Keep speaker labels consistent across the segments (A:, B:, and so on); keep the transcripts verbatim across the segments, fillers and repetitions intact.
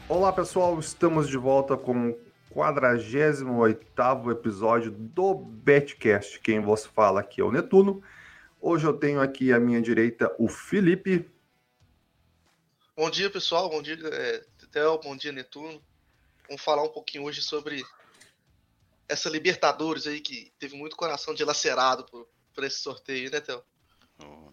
A: Olá pessoal, estamos de volta com o quadragésimo oitavo episódio do Betcast. Quem vos fala aqui é o Netuno. Hoje eu tenho aqui à minha direita o Felipe.
B: Bom dia, pessoal. Bom dia, é, Tetel. Bom dia, Netuno. Vamos falar um pouquinho hoje sobre essa Libertadores aí que teve muito coração dilacerado por, por esse sorteio, né, Tel?
C: Oh,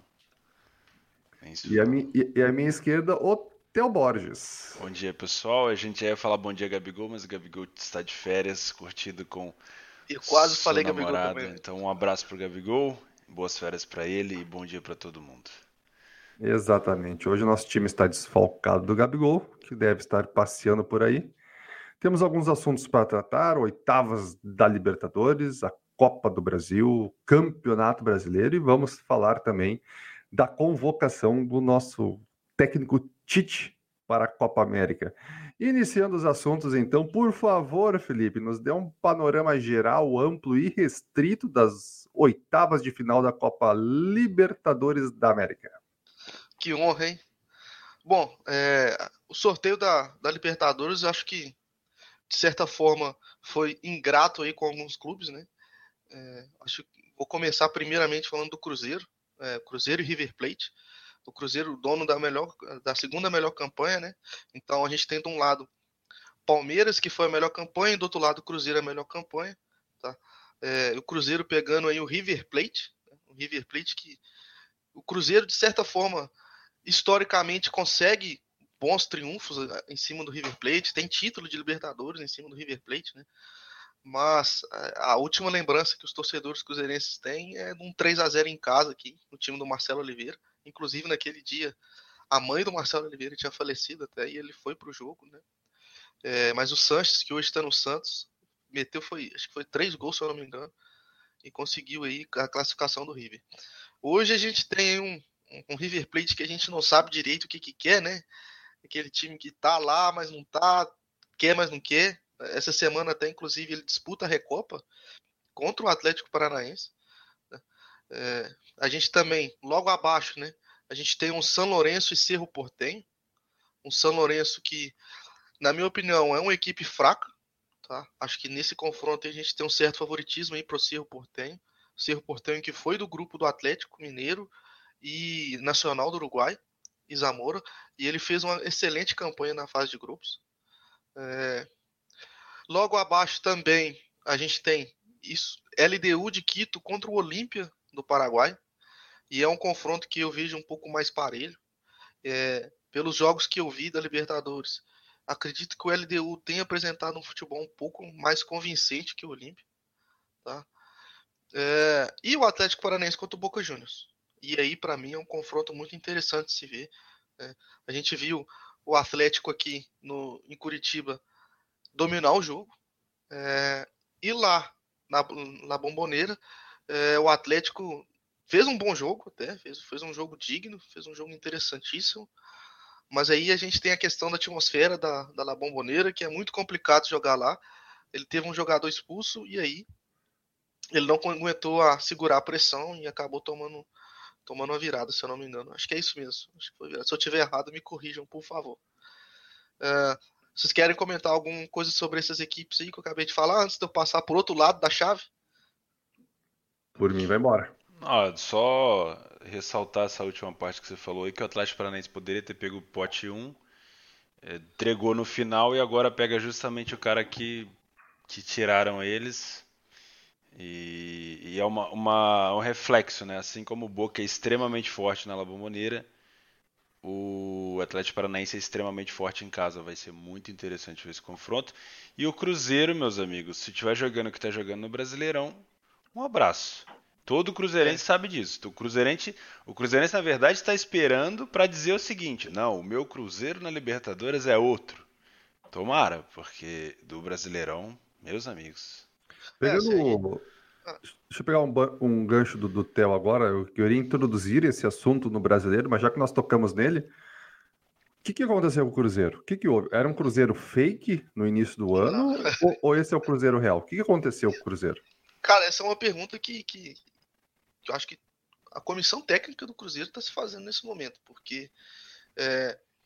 C: nem se
A: E à,
C: fala.
A: mi- e- e à minha esquerda, o Theo Borges.
C: Bom dia, pessoal. A gente ia falar bom dia, Gabigol, mas o Gabigol está de férias, curtido com
B: E quase
C: sua
B: falei Gabigol
C: namorada.
B: também.
C: Então, um abraço pro Gabigol, boas férias para ele e bom dia para todo mundo.
A: Exatamente. Hoje o nosso time está desfalcado do Gabigol, que deve estar passeando por aí. Temos alguns assuntos para tratar: oitavas da Libertadores, a Copa do Brasil, Campeonato Brasileiro, e vamos falar também da convocação do nosso técnico Tite para a Copa América. Iniciando os assuntos, então, por favor, Felipe, nos dê um panorama geral, amplo e restrito das oitavas de final da Copa Libertadores da América.
B: Que honra, hein? Bom, é, o sorteio da, da Libertadores, eu acho que, de certa forma, foi ingrato aí com alguns clubes, né? É, acho que vou começar primeiramente falando do Cruzeiro. É, Cruzeiro e River Plate. O Cruzeiro, dono da melhor, da segunda melhor campanha, né? Então a gente tem de um lado Palmeiras, que foi a melhor campanha, e do outro lado o Cruzeiro a melhor campanha, tá? É, o Cruzeiro pegando aí o River Plate, né? O River Plate que o Cruzeiro de certa forma historicamente consegue bons triunfos em cima do River Plate, tem título de Libertadores em cima do River Plate, né? Mas a última lembrança que os torcedores cruzeirenses têm é de um três a zero em casa aqui, no time do Marcelo Oliveira. Inclusive naquele dia a mãe do Marcelo Oliveira tinha falecido até e ele foi pro jogo, né? É, mas o Sanches, que hoje está no Santos, meteu foi, acho que foi três gols, se eu não me engano, e conseguiu aí a classificação do River. Hoje a gente tem um, um River Plate que a gente não sabe direito o que, que quer, né? Aquele time que tá lá, mas não tá, quer, mas não quer. Essa semana até, inclusive, ele disputa a Recopa contra o Atlético Paranaense. É, a gente também, logo abaixo, né? A gente tem um São Lourenço e Cerro Porteño. Um São Lourenço que, na minha opinião, é uma equipe fraca. Tá? Acho que nesse confronto a gente tem um certo favoritismo aí pro Cerro Porteño. Cerro Porteño que foi do grupo do Atlético Mineiro e Nacional do Uruguai, e Zamora, e ele fez uma excelente campanha na fase de grupos. É... Logo abaixo também a gente tem isso, L D U de Quito contra o Olímpia do Paraguai, e é um confronto que eu vejo um pouco mais parelho. É... Pelos jogos que eu vi da Libertadores, acredito que o L D U tenha apresentado um futebol um pouco mais convincente que o Olímpia. Tá? É, e o Atlético Paranaense contra o Boca Juniors. E aí, para mim, é um confronto muito interessante de se ver. Né? A gente viu o Atlético aqui no, em Curitiba dominar o jogo. É, e lá, na, na Bomboneira, é, o Atlético fez um bom jogo até, fez, fez um jogo digno, fez um jogo interessantíssimo. Mas aí a gente tem a questão da atmosfera da, da La Bomboneira, que é muito complicado jogar lá. Ele teve um jogador expulso e aí ele não aguentou a segurar a pressão e acabou tomando, tomando uma virada, se eu não me engano. Acho que é isso mesmo. Acho que foi virada. Se eu tiver errado, me corrijam, por favor. Uh, vocês querem comentar alguma coisa sobre essas equipes aí que eu acabei de falar antes de eu passar por outro lado da chave?
A: Por mim, vai embora.
C: Ah, só ressaltar essa última parte que você falou aí, que o Atlético Paranaense poderia ter pego o pote um, é, entregou no final e agora pega justamente o cara que, que tiraram eles. E, e é uma, uma- um reflexo, né? Assim como o Boca é extremamente forte na La Bombonera, o Atlético Paranaense é extremamente forte em casa. Vai ser muito interessante ver esse confronto. E o Cruzeiro, meus amigos, se estiver jogando o que está jogando no Brasileirão, um abraço. Todo
B: É,
C: cruzeirense sabe disso. O cruzeirense, o cruzeirense na verdade está esperando para dizer o seguinte: não, o meu Cruzeiro na Libertadores é outro. Tomara, porque do Brasileirão, meus amigos.
B: é se a gente...
A: Pegando. Deixa eu pegar um, ba- um gancho do, do Theo agora. Eu queria introduzir esse assunto no brasileiro, mas já que nós tocamos nele, o que, que aconteceu com o Cruzeiro? O que, que houve? Era um Cruzeiro fake no início do
B: Não.
A: ano ou, ou esse é o Cruzeiro real? O que, que aconteceu com o Cruzeiro?
B: Cara, essa é uma pergunta que, que, que eu acho que a comissão técnica do Cruzeiro está se fazendo nesse momento, porque é,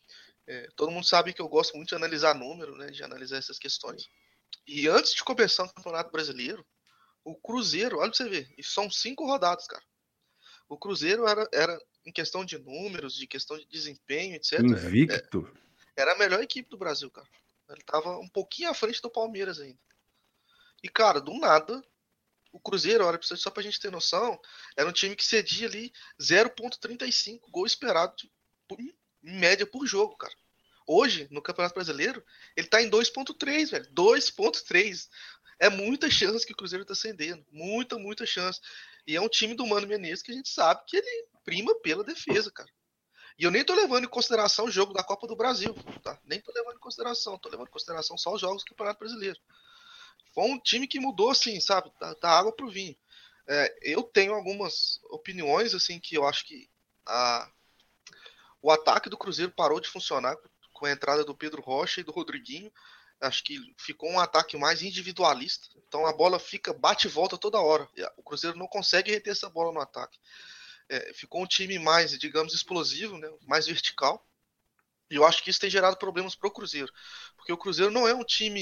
B: É, todo mundo sabe que eu gosto muito de analisar número, né, de analisar essas questões. E antes de começar o Campeonato Brasileiro, o Cruzeiro, olha pra você ver, isso são cinco rodadas, cara. O Cruzeiro era, era em questão de números, de questão de desempenho, etcétera.
A: Invicto.
B: Era a melhor equipe do Brasil, cara. Ele tava um pouquinho à frente do Palmeiras ainda. E, cara, do nada, o Cruzeiro, olha, só pra gente ter noção, era um time que cedia ali zero vírgula trinta e cinco gol esperado por, em média por jogo, cara. Hoje, no Campeonato Brasileiro, ele tá em dois vírgula três, velho. dois vírgula três. É muita chance que o Cruzeiro tá acendendo. Muita, muita chance. E é um time do Mano Menezes que a gente sabe que ele prima pela defesa, cara. E eu nem tô levando em consideração o jogo da Copa do Brasil, tá? Nem tô levando em consideração. Tô levando em consideração só os jogos do Campeonato Brasileiro. Foi um time que mudou, assim, sabe? Da, da água pro vinho. É, eu tenho algumas opiniões, assim, que eu acho que a, o ataque do Cruzeiro parou de funcionar com a entrada do Pedro Rocha e do Rodriguinho. Acho que ficou um ataque mais individualista. Então a bola fica, bate e volta toda hora. O Cruzeiro não consegue reter essa bola no ataque. É, ficou um time mais, digamos, explosivo, né? Mais vertical. E eu acho que isso tem gerado problemas para o Cruzeiro. Porque o Cruzeiro não é um time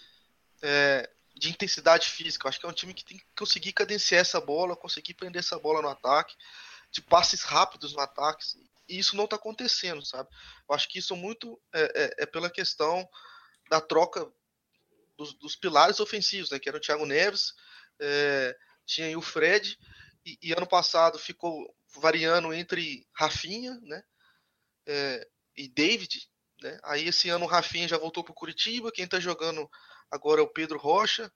B: é, de intensidade física. Eu acho que é um time que tem que conseguir cadenciar essa bola, conseguir prender essa bola no ataque, de passes rápidos no ataque. E isso não está acontecendo, sabe? Eu acho que isso muito é, é, é pela questão da troca dos, dos pilares ofensivos, né? Que era o Thiago Neves, é, tinha aí o Fred, e, e ano passado ficou variando entre Rafinha, né? É, e David, né? Aí esse ano o Rafinha já voltou para o Curitiba, quem está jogando agora é o Pedro Rocha,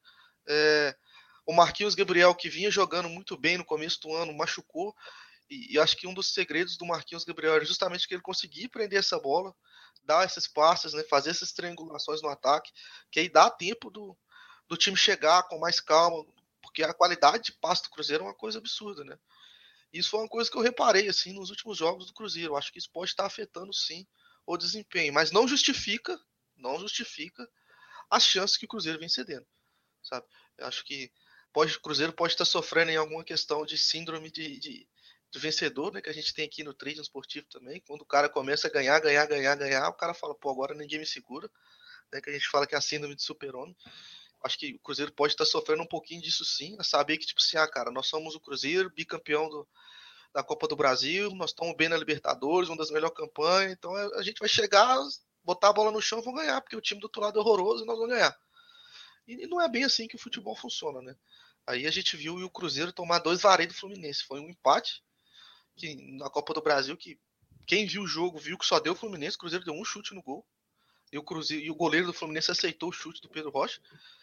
B: é, o Marquinhos Gabriel, que vinha jogando muito bem no começo do ano, machucou, e, e acho que um dos segredos do Marquinhos Gabriel era justamente que ele conseguia prender essa bola, dar esses passes, né, fazer essas triangulações no ataque, que aí dá tempo do, do time chegar com mais calma, porque a qualidade de passe do Cruzeiro é uma coisa absurda, né? Isso foi uma coisa que eu reparei assim nos últimos jogos do Cruzeiro. Eu acho que isso pode estar afetando sim o desempenho, mas não justifica, não justifica as chances que o Cruzeiro vem cedendo, sabe? Eu acho que pode, o Cruzeiro pode estar sofrendo em alguma questão de síndrome de, de, de vencedor, né? Que a gente tem aqui no trading esportivo também. Quando o cara começa a ganhar, ganhar, ganhar, ganhar, o cara fala, pô, agora ninguém me segura, né? Que a gente fala que é a síndrome de super-homem. Acho que o Cruzeiro pode estar sofrendo um pouquinho disso sim, a saber que, tipo assim, ah, cara, nós somos o Cruzeiro, bicampeão do, da Copa do Brasil, nós estamos bem na Libertadores, uma das melhores campanhas, então a gente vai chegar, botar a bola no chão e vão ganhar, porque o time do outro lado é horroroso e nós vamos ganhar. E não é bem assim que o futebol funciona, né? Aí a gente viu o Cruzeiro tomar dois varejos do Fluminense, foi um empate que, na Copa do Brasil, que quem viu o jogo viu que só deu o Fluminense, o Cruzeiro deu um chute no gol, e o, Cruzeiro, e o goleiro do Fluminense aceitou o chute do Pedro Rocha.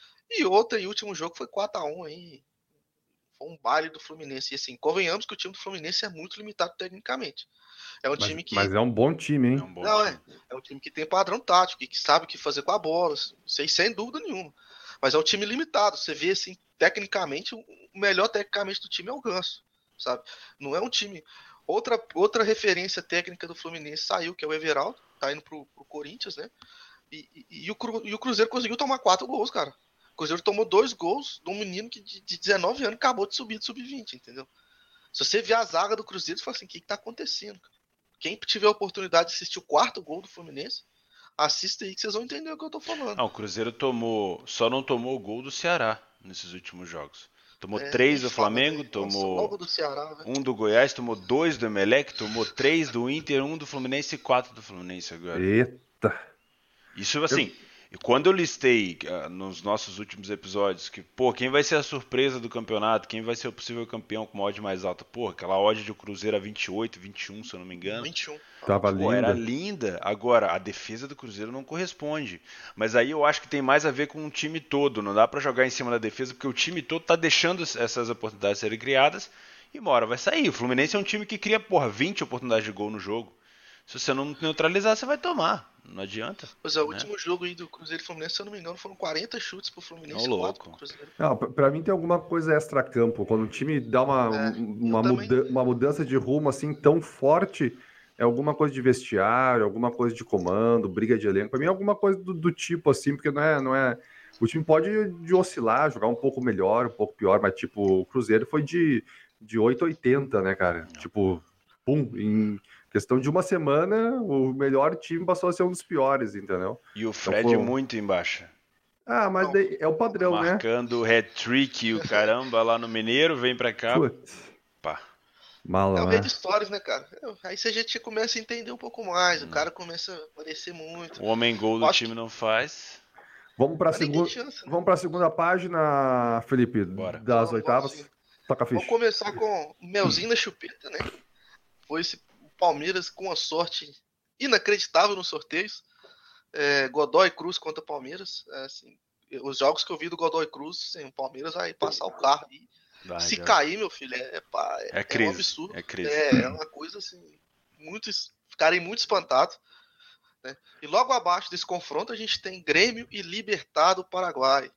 B: E outra e último jogo foi quatro a um aí. Foi um baile do Fluminense. E assim, convenhamos que o time do Fluminense é muito limitado tecnicamente. É um
A: Mas,
B: time que.
A: mas é um bom time, hein?
C: É um bom
B: Não,
C: time.
B: é. É um time que tem padrão tático, que sabe o que fazer com a bola. Isso aí, sem dúvida nenhuma. Mas é um time limitado. Você vê assim, tecnicamente, o melhor tecnicamente do time é o Ganso. Sabe? Não é um time. Outra, outra referência técnica do Fluminense saiu, que é o Everaldo, tá indo pro, pro Corinthians, né? E, e, e, o, e o Cruzeiro conseguiu tomar quatro gols, cara. O Cruzeiro tomou dois gols de um menino que de, de dezenove anos acabou de subir de sub vinte, entendeu? Se você ver a zaga do Cruzeiro, você fala assim, o que, que tá acontecendo? Cara? Quem tiver a oportunidade de assistir o quarto gol do Fluminense, assista aí que vocês vão entender o que eu tô falando.
C: Não, o Cruzeiro tomou, só não tomou o gol do Ceará nesses últimos jogos. Tomou
B: É,
C: três do
B: fala,
C: Flamengo,
B: véio.
C: tomou
B: Nossa, logo do Ceará,
C: um do Goiás, tomou dois do Emelec, tomou três do Inter, um do Fluminense e quatro do Fluminense agora.
A: Eita.
C: Isso assim, eu... quando eu listei uh, nos nossos últimos episódios que, pô, quem vai ser a surpresa do campeonato, quem vai ser o possível campeão com uma odd mais alta, pô, aquela odd de Cruzeiro a vinte e oito, vinte e um, se eu não me engano.
B: vinte e um.
A: Tava
C: Pô,
A: linda.
C: era linda. Agora, a defesa do Cruzeiro não corresponde. Mas aí eu acho que tem mais a ver com o time todo. Não dá pra jogar em cima da defesa, porque o time todo tá deixando essas oportunidades serem criadas e uma hora vai sair. O Fluminense é um time que cria, porra, vinte oportunidades de gol no jogo. Se você não neutralizar, você vai tomar. Não adianta.
B: Pois é, o
C: né?
B: último jogo aí do Cruzeiro e Fluminense, se eu não me engano, foram quarenta chutes pro Fluminense
C: Não,
B: e quatro pro
C: louco.
B: Cruzeiro.
A: Não, pra, pra mim tem alguma coisa extra-campo. Quando o time dá uma,
B: É,
A: uma,
B: eu também.
A: muda, uma mudança de rumo assim tão forte, é alguma coisa de vestiário, alguma coisa de comando, briga de elenco. Pra mim é alguma coisa do, do tipo assim, porque não é, não é. O time pode de oscilar, jogar um pouco melhor, um pouco pior, mas tipo, o Cruzeiro foi de, de oito a oitenta, né, cara? Tipo, pum, em Questão de uma semana, o melhor time passou a ser um dos piores, entendeu?
C: E o Fred
A: então, foi...
C: muito embaixo.
A: Ah, mas daí é o padrão,
C: Marcando
A: né?
C: Marcando hat-trick e o caramba lá no Mineiro, vem pra cá.
A: Putz.
C: Pá.
A: Mala,
B: é o
A: né?
B: rei de histórias, né, cara? Aí você já começa a entender um pouco mais, hum. o cara começa a aparecer muito.
C: O homem gol do
B: Acho
C: time
B: que...
C: não faz.
A: Vamos para a
B: Mas
A: segunda,
B: chance, né?
A: vamos para a segunda página, Felipe,
C: Bora.
A: das
B: Vamos,
A: oitavas.
B: vamos,
A: Toca a ficha.
B: Vamos começar com o Melzinho da chupeta, né? Foi esse Palmeiras com uma sorte inacreditável nos sorteios. É, Godoy Cruz contra Palmeiras. É, assim, os jogos que eu vi do Godoy Cruz, assim, o Palmeiras vai passar o carro. E
C: vai,
B: se
C: já.
B: cair, meu filho, é, é,
C: é, crise,
B: é um absurdo.
C: É, crise.
B: É, é uma coisa assim, muitos ficarem muito espantados. Né? E logo abaixo desse confronto a gente tem Grêmio e Libertad do Paraguai.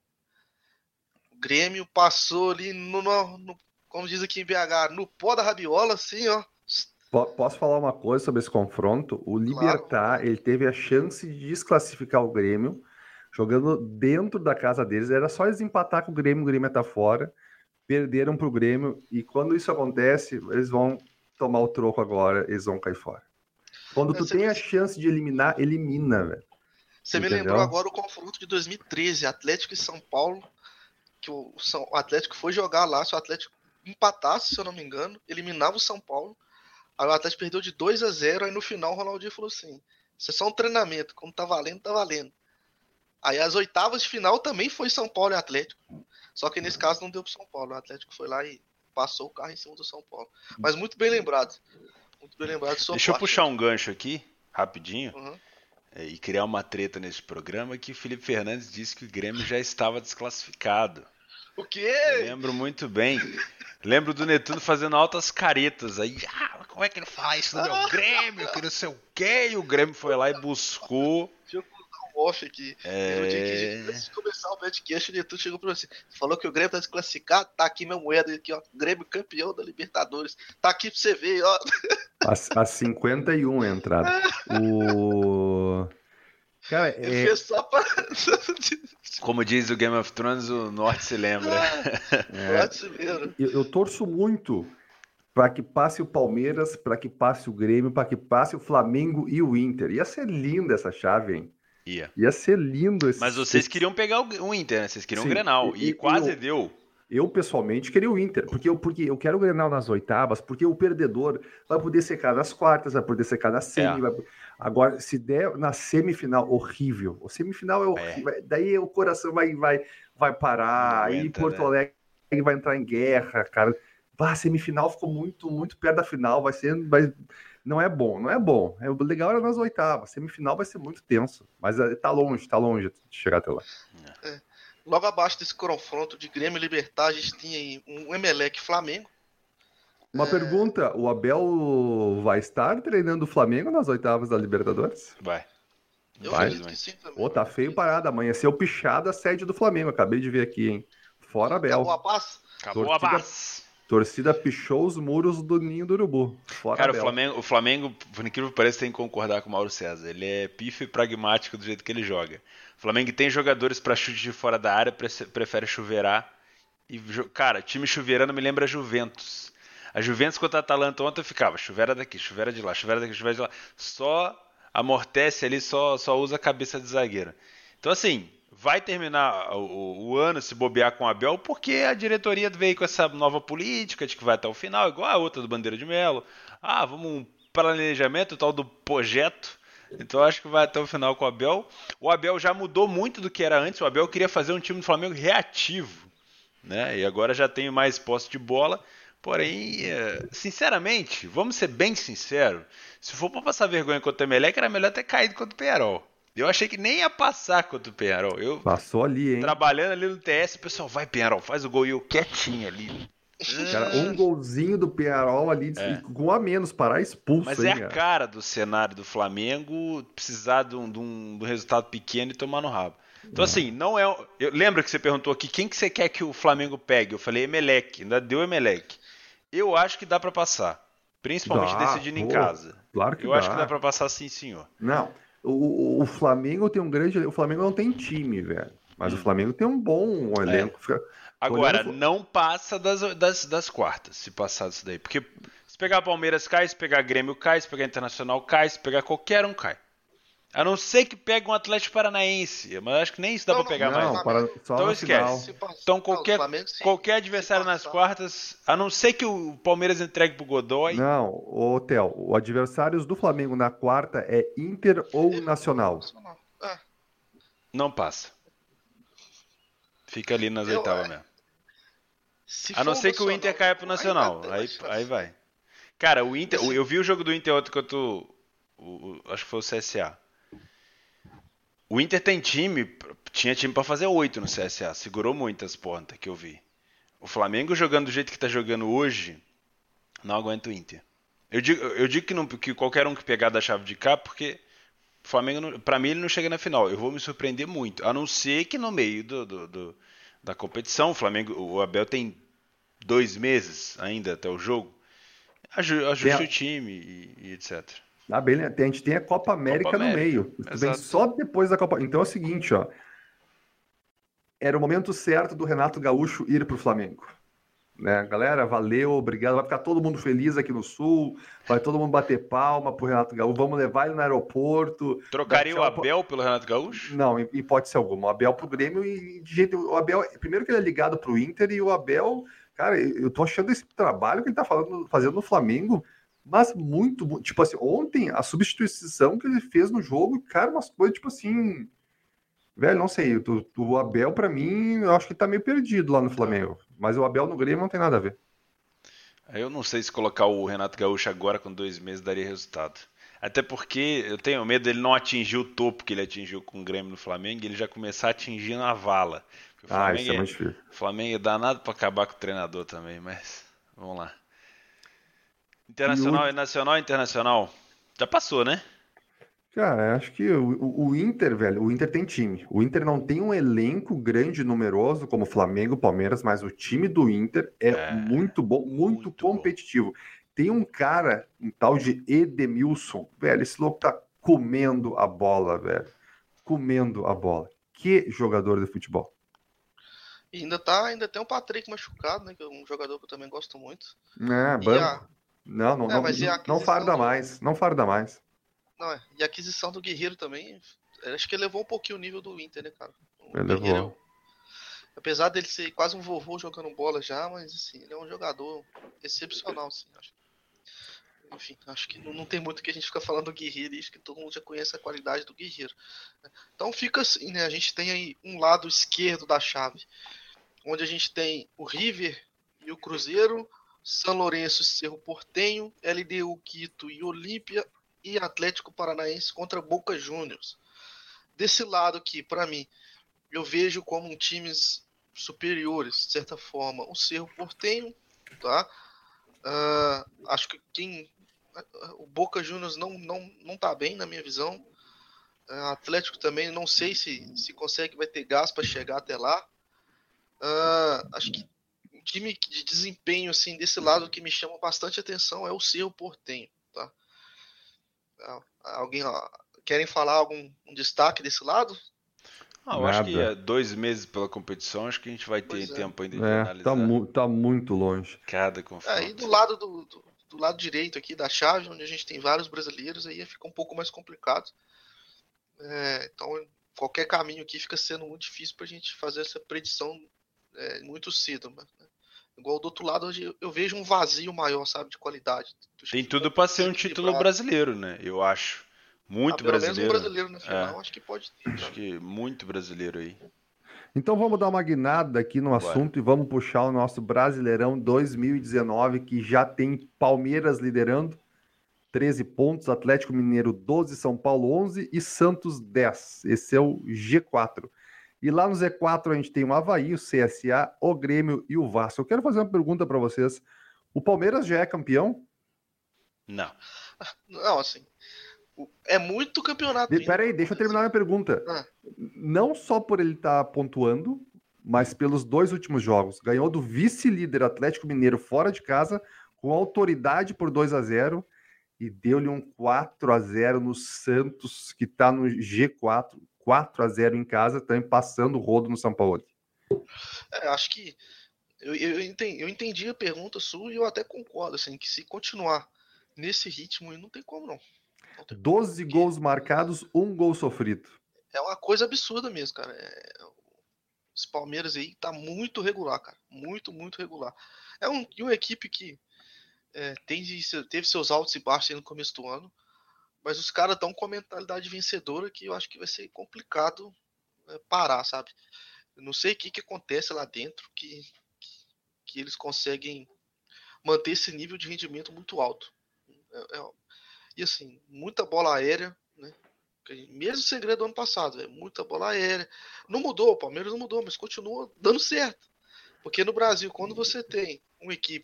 B: O Grêmio passou ali no, no, no como diz aqui em B H, no pó da rabiola, assim, ó.
A: Posso falar uma coisa sobre esse confronto? O Libertad, claro. Ele teve a chance de desclassificar o Grêmio, jogando dentro da casa deles. Era só eles empatar com o Grêmio, o Grêmio tá fora. Perderam pro Grêmio. E quando isso acontece, eles vão tomar o troco agora, eles vão cair fora. Quando tu tem a chance de eliminar, elimina, velho.
B: Você me lembrou agora o confronto de dois mil e treze, Atlético e São Paulo, que o, São, o Atlético foi jogar lá, se o Atlético empatasse, se eu não me engano, eliminava o São Paulo. Aí o Atlético perdeu de dois a zero, aí no final o Ronaldinho falou assim, isso é só um treinamento, como tá valendo, tá valendo. Aí as oitavas de final também foi São Paulo e Atlético, só que nesse caso não deu pro São Paulo, o Atlético foi lá e passou o carro em cima do São Paulo. Mas muito bem lembrado, muito bem lembrado.
C: Deixa parte, eu puxar um gancho aqui, rapidinho,
B: uhum.
C: e criar uma treta nesse programa, que o Felipe Fernandes disse que o Grêmio já estava desclassificado.
B: O quê?
C: Eu lembro muito bem. Lembro do Netuno fazendo altas caretas. Aí, ah, como é que ele fala isso do meu Grêmio? Que não sei o quê. E o Grêmio foi lá e buscou.
B: Deixa eu colocar um off aqui.
C: É...
B: No dia que, antes de começar o podcast, o Netuno chegou pra você. Falou que o Grêmio tá desclassificado. Tá aqui minha moeda aqui, ó. Grêmio campeão da Libertadores. Tá aqui pra você ver, ó.
A: A, a cinquenta e um entrada. O... Cara,
B: ele
A: é...
B: fez só pra...
C: Como diz o Game of Thrones, o Norte se lembra.
B: É, Norte se lembra.
A: Eu, eu torço muito para que passe o Palmeiras, para que passe o Grêmio, para que passe o Flamengo e o Inter. Ia ser linda essa chave, hein?
C: Ia.
A: Ia ser lindo. Esse,
C: Mas vocês
A: esse...
C: queriam pegar o Inter, né? Vocês queriam
A: Sim,
C: o Grenal. E, e quase
A: eu,
C: deu.
A: Eu, pessoalmente, queria o Inter. Porque eu, porque eu quero o Grenal nas oitavas, porque o perdedor vai poder secar nas quartas, vai poder secar na semi. É. Vai... Agora, se der na semifinal, horrível. O semifinal é horrível. É. Daí o coração vai, vai, vai parar. Aí Porto né? Alegre vai entrar em guerra, cara. A semifinal ficou muito, muito perto da final. Vai ser... Vai... Não é bom, não é bom. O legal era nas oitavas. Semifinal vai ser muito tenso. Mas tá longe, tá longe de chegar até lá.
B: É. Logo abaixo desse confronto de Grêmio e Libertad, a gente tinha aí um Emelec Flamengo.
A: Uma é... pergunta, o Abel vai estar treinando o Flamengo nas oitavas da Libertadores?
C: Vai.
B: Eu
A: vai.
B: acredito que sim também.
A: Pô, tá feio parada. Amanheceu pichada a sede do Flamengo. Acabei de ver aqui, hein? Fora Abel.
B: Acabou a paz?
C: Acabou torcida, a paz.
A: Torcida pichou os muros do ninho do urubu. Fora
C: Cara,
A: Abel.
C: o Flamengo, o Flamengo, por incrível que pareça, tem que concordar com o Mauro César. Ele é pífio e pragmático do jeito que ele joga. O Flamengo tem jogadores para chute de fora da área, prefere chuveirar. E, cara, time chuveirando me lembra a Juventus. A Juventus contra a Atalanta ontem ficava chuveira daqui, chuveira de lá, chuveira daqui, chuveira de lá. Só amortece ali, só, só usa a cabeça de zagueiro. Então, assim, vai terminar o, o ano se bobear com o Abel, porque a diretoria veio com essa nova política de que vai até o final, igual a outra do Bandeira de Melo. Ah, vamos um planejamento, tal do projeto. Então, acho que vai até o final com o Abel. O Abel já mudou muito do que era antes. O Abel queria fazer um time do Flamengo reativo, né? E agora já tem mais posse de bola. Porém, sinceramente, vamos ser bem sinceros, se for para passar vergonha contra o Emelec, era melhor ter caído contra o Penharol. Eu achei que nem ia passar contra o Penharol. Eu,
A: Passou ali, hein?
C: Trabalhando ali no T S, o pessoal, vai Penharol, faz o gol, e eu quietinho ali.
A: Cara, um golzinho do Penharol ali, é. com a menos, parar expulso.
C: Mas
A: hein,
C: é a
A: cara.
C: cara do cenário do Flamengo precisar de um, de um, de um resultado pequeno e tomar no rabo. Então, assim, não é. Eu, lembra que você perguntou aqui quem que você quer que o Flamengo pegue? Eu falei Emelec, ainda deu Emelec. Eu acho que dá pra passar. Principalmente dá, decidindo pô, em casa.
A: Claro que
C: Eu
A: dá.
C: acho que dá pra passar sim, senhor.
A: Não, o, o Flamengo tem um grande. O Flamengo não tem time, velho. Mas hum. o Flamengo tem um bom elenco.
C: É. Agora, não passa das, das, das quartas, se passar disso daí. Porque se pegar Palmeiras, cai. Se pegar Grêmio, cai. Se pegar Internacional, cai. Se pegar qualquer um, cai. A não ser que pegue um Atlético Paranaense. Mas acho que nem isso dá
B: Não,
C: pra
B: não,
C: pegar
A: Não,
C: mais.
A: para, só
C: Então
A: na
C: esquece.
A: final.
B: Se
C: Então
B: não,
C: qualquer,
B: o Flamengo, sim.
C: qualquer
B: Se
C: adversário nas
B: passar-
C: quartas, a não ser que o Palmeiras entregue pro Godoy,
A: Não, ô Theo, o adversários do Flamengo na quarta é Inter ou Nacional.
B: Nacional. É,
C: não passa. Fica ali nas
B: Eu-
C: oitavas
B: é.
C: mesmo.
B: se
C: A não
B: for
C: ser que o
B: Nacional,
C: Inter caia pro
B: aí
C: Nacional.
B: vai ter
C: Aí,
B: mais chance.
C: aí vai. Cara, o Inter.
B: Esse-
C: Eu vi o jogo do Inter ontem contra o, o- o- acho que foi o C S A. O Inter tem time. Tinha time pra fazer oito no C S A. Segurou muitas pontas que eu vi. O Flamengo jogando do jeito que tá jogando hoje, não aguenta o Inter. Eu digo, eu digo que, não, que qualquer um que pegar da chave de cá, porque o Flamengo, não- pra mim, ele não chega na final. Eu vou me surpreender muito. A não ser que no meio do, do- do- da competição, o Flamengo, o Abel tem dois meses ainda até o jogo. Aju- Ajuste
A: Tem a-
C: o time e, e etcétera.
A: Ah, bem, né? Tem- a gente tem a Copa América,
C: Copa
A: no
C: América,
A: meio. Isso vem
C: exato.
A: só depois da Copa. Então é o seguinte, ó. Era o momento certo do Renato Gaúcho ir pro Flamengo. Né? Galera, valeu, obrigado. Vai ficar todo mundo feliz aqui no Sul. Vai todo mundo bater palma pro Renato Gaúcho. Vamos levar ele no aeroporto. dar
C: Trocaria o
A: tchau pra-
C: Abel pelo Renato Gaúcho?
A: Não, em hipótese alguma. O Abel pro Grêmio e de jeito. O Abel, primeiro que ele é ligado pro Inter e o Abel, cara, eu tô achando esse trabalho que ele tá falando, fazendo no Flamengo, mas muito, muito. Tipo assim, ontem a substituição que ele fez no jogo, cara, umas coisas tipo assim. Velho, não sei. O, o Abel, pra mim, eu acho que tá meio perdido lá no Flamengo. Mas o Abel no Grêmio não tem nada a ver.
C: Eu não sei se colocar o Renato Gaúcho agora com dois meses daria resultado. Até porque eu tenho medo dele não atingir o topo que ele atingiu com o Grêmio no Flamengo e ele já começar a atingir na vala. Porque o
A: Ah,
C: Flamengo
A: isso é
C: é,
A: muito difícil.
C: o Flamengo é danado pra acabar com o treinador também, mas vamos lá. Internacional
A: E
C: e Nacional Internacional. Já passou, né?
A: Cara, acho que o, o- o Inter, velho, o Inter tem time. O Inter não tem um elenco grande e numeroso como o Flamengo, Palmeiras, mas o time do Inter é,
C: É,
A: muito bom, muito,
C: muito bom.
A: competitivo. Tem um cara, um tal de Edemilson, velho, esse louco tá comendo a bola, velho. Comendo a bola. Que jogador de futebol.
B: E ainda tá, ainda tem o Patrick machucado, né? Que é um jogador que eu também gosto muito.
A: É,
B: E
A: banco.
B: a,
A: Não, não,
B: É,
A: não,
B: mas e a
A: não
B: aquisição
A: farda
B: do-
A: mais, não farda mais.
B: não, é, e a aquisição do Guerreiro também, eu acho que elevou um pouquinho o nível do Inter, né, cara? O
A: Elevou.
B: Guerreiro, apesar dele ser quase um vovô jogando bola já, mas assim, ele é um jogador excepcional, assim, acho. Enfim, acho que não, não tem muito que a gente fica falando do Guerreiro, e acho que todo mundo já conhece a qualidade do Guerreiro. Então fica assim, né? A gente tem aí um lado esquerdo da chave, onde a gente tem o River e o Cruzeiro, São Lourenço e Cerro Porteño, L D U Quito e Olímpia, e Atlético Paranaense contra Boca Juniors. Desse lado aqui, para mim, eu vejo como times superiores, de certa forma, o Cerro Porteño, tá? Uh, acho que quem o Boca Juniors não, não, não tá bem, na minha visão. Uh, Atlético também, não sei se, se consegue, vai ter gás para chegar até lá. Uh, acho que o time de desempenho assim, desse lado que me chama bastante atenção é o Cerro Porteño. Tá? Uh, alguém ó, querem falar algum um destaque desse lado?
C: Ah, eu acho que
A: Nada.
C: é dois meses pela competição, acho que a gente vai ter
B: Pois é.
C: tempo ainda de
A: É,
C: analisar
A: tá, mu- tá muito longe.
C: cada confronto.
B: É, e do lado do, do, do lado direito aqui da chave, onde a gente tem vários brasileiros, aí fica um pouco mais complicado. É, então, qualquer caminho aqui fica sendo muito difícil pra gente fazer essa predição é, muito cedo. Mas, né? Igual do outro lado, hoje eu, eu vejo um vazio maior, sabe, de qualidade.
C: Tem tudo pra ser um título brasileiro, né? Eu acho. Muito
B: ah, pelo
C: brasileiro.
B: menos um brasileiro na final,
C: É.
B: acho que pode ter.
C: Acho que muito brasileiro aí.
A: Então vamos dar uma guinada aqui no
C: Bora.
A: assunto e vamos puxar o nosso Brasileirão dois mil e dezenove, que já tem Palmeiras liderando, treze pontos, Atlético Mineiro doze, São Paulo onze e Santos dez. Esse é o G quatro. E lá no Z quatro a gente tem o Avaí, o C S A, o Grêmio e o Vasco. Eu quero fazer uma pergunta para vocês. O Palmeiras já é campeão?
C: Não.
B: Não, assim, é muito campeonato.
A: De, pera aí, deixa eu terminar minha pergunta.
B: Ah.
A: Não só por ele estar pontuando, mas pelos dois últimos jogos. Ganhou do vice-líder Atlético Mineiro fora de casa, com autoridade por dois a zero, e deu-lhe um quatro a zero no Santos, que está no G quatro. quatro a zero em casa, também passando o rodo no São Paulo.
B: É, acho que eu, eu, entendi, eu entendi a pergunta sua e eu até concordo, assim, que se continuar nesse ritmo, não tem como não. não tem
A: doze
B: como,
A: gols marcados, um gol sofrido.
B: É uma coisa absurda mesmo, cara. É, os Palmeiras aí tá muito regular, cara. Muito, muito regular. É um, uma equipe que é, tem, teve seus altos e baixos no começo do ano, mas os caras estão com a mentalidade vencedora que eu acho que vai ser complicado é, parar, sabe? Eu não sei o que, que acontece lá dentro que, que, que eles conseguem manter esse nível de rendimento muito alto. É, é, e assim, muita bola aérea, né? Mesmo segredo do ano passado, é muita bola aérea. Não mudou, o Palmeiras não mudou, mas continua dando certo. Porque no Brasil, quando você tem uma equipe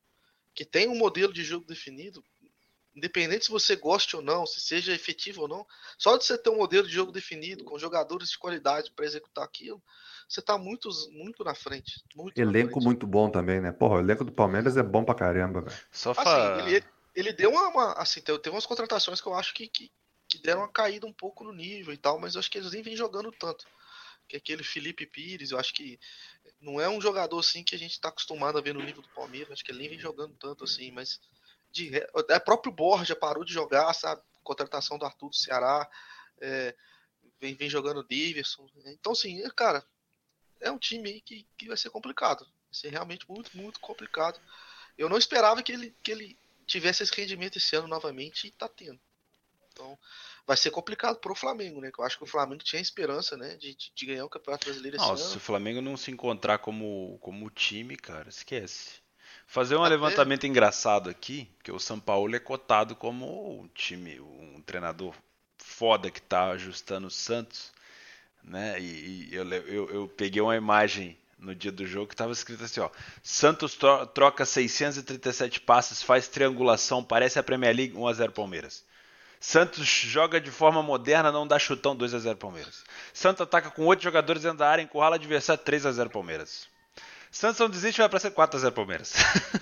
B: que tem um modelo de jogo definido, independente se você goste ou não, se seja efetivo ou não, só de você ter um modelo de jogo definido, com jogadores de qualidade para executar aquilo, você tá muito, muito na frente. Muito na
A: Elenco
B: frente.
A: muito bom também, né? Porra, o elenco do Palmeiras é bom pra caramba, velho.
C: Só
B: Assim,
C: fa...
B: ele, ele deu uma, uma. Assim, teve umas contratações que eu acho que, que, que deram uma caída um pouco no nível e tal, mas eu acho que eles nem vêm jogando tanto. Que aquele Felipe Pires, eu acho que não é um jogador assim que a gente tá acostumado a ver no nível do Palmeiras, acho que ele nem vem jogando tanto assim, mas de é próprio Borja parou de jogar, sabe? Contratação do Arthur do Ceará, é, vem, vem jogando o Davidson. Então, assim, cara, é um time aí que, que vai ser complicado. Vai ser realmente muito, muito complicado. Eu não esperava que ele, que ele tivesse esse rendimento esse ano novamente e tá tendo. Então, vai ser complicado pro Flamengo, né? Que eu acho que o Flamengo tinha esperança, né? De, de, de ganhar o Campeonato Brasileiro esse
C: Nossa, se
B: ano.
C: o Flamengo não se encontrar como, como time, cara, esquece. Fazer um
B: Até,
C: levantamento engraçado aqui, que o São Paulo é cotado como um time, um treinador foda que tá ajustando o Santos, né? E, e eu, eu, eu peguei uma imagem no dia do jogo que tava escrito assim, ó: Santos tro troca seiscentos e trinta e sete passes, faz triangulação, parece a Premier League, um a zero Palmeiras. Santos joga de forma moderna, não dá chutão, dois a zero Palmeiras. Santos ataca com oito jogadores dentro da área, encurrala adversário, três a zero Palmeiras. Santos não desiste, vai pra ser quatro a zero Palmeiras.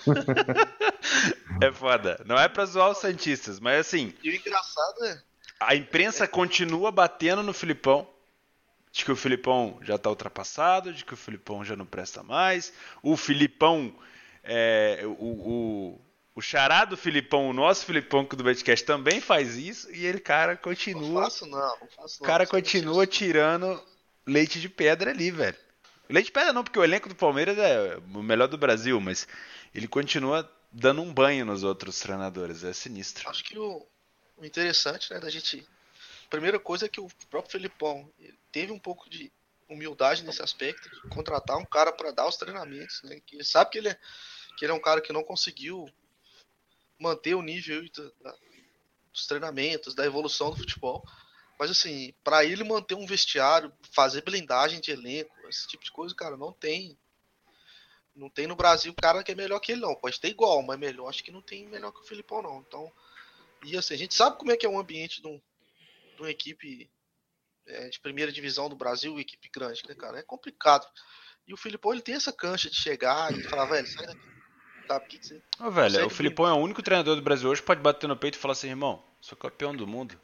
C: É foda. Não é pra zoar os santistas, mas assim,
B: e o engraçado é.
C: a imprensa continua batendo no Filipão, de que o Filipão já tá ultrapassado, de que o Filipão já não presta mais. O Filipão, é, o, o, o xará do Filipão, o nosso Filipão que do Betcast também faz isso, e ele, cara, continua.
B: Não faço não, não faço
C: O
B: não.
C: cara
B: Isso é
C: continua
B: mentira.
C: tirando leite de pedra ali, velho. Leite de pedra não, porque o elenco do Palmeiras é o melhor do Brasil, mas ele continua dando um banho nos outros treinadores, é sinistro.
B: Acho que o, o interessante, né, da gente. A primeira coisa é que o próprio Felipão teve um pouco de humildade nesse aspecto, de contratar um cara para dar os treinamentos, né? Que ele sabe que ele, é, que ele é um cara que não conseguiu manter o nível da, dos treinamentos, da evolução do futebol. Mas assim, para ele manter um vestiário, fazer blindagem de elenco, esse tipo de coisa, cara, não tem. Não tem no Brasil cara que é melhor que ele, não. Pode ter igual, mas melhor. Acho que não tem melhor que o Filipão, não. Então, e assim, a gente sabe como é que é o ambiente de, um, de uma equipe é, de primeira divisão do Brasil, equipe grande, né, cara? É complicado. E o Filipão, ele tem essa cancha de chegar e falar, velho, sai daqui. Sabe? Que você
C: Ô, velho, o
B: consegue
C: Filipão é
B: blindar.
C: o único treinador do Brasil hoje que pode bater no peito e falar assim, irmão, sou campeão do mundo,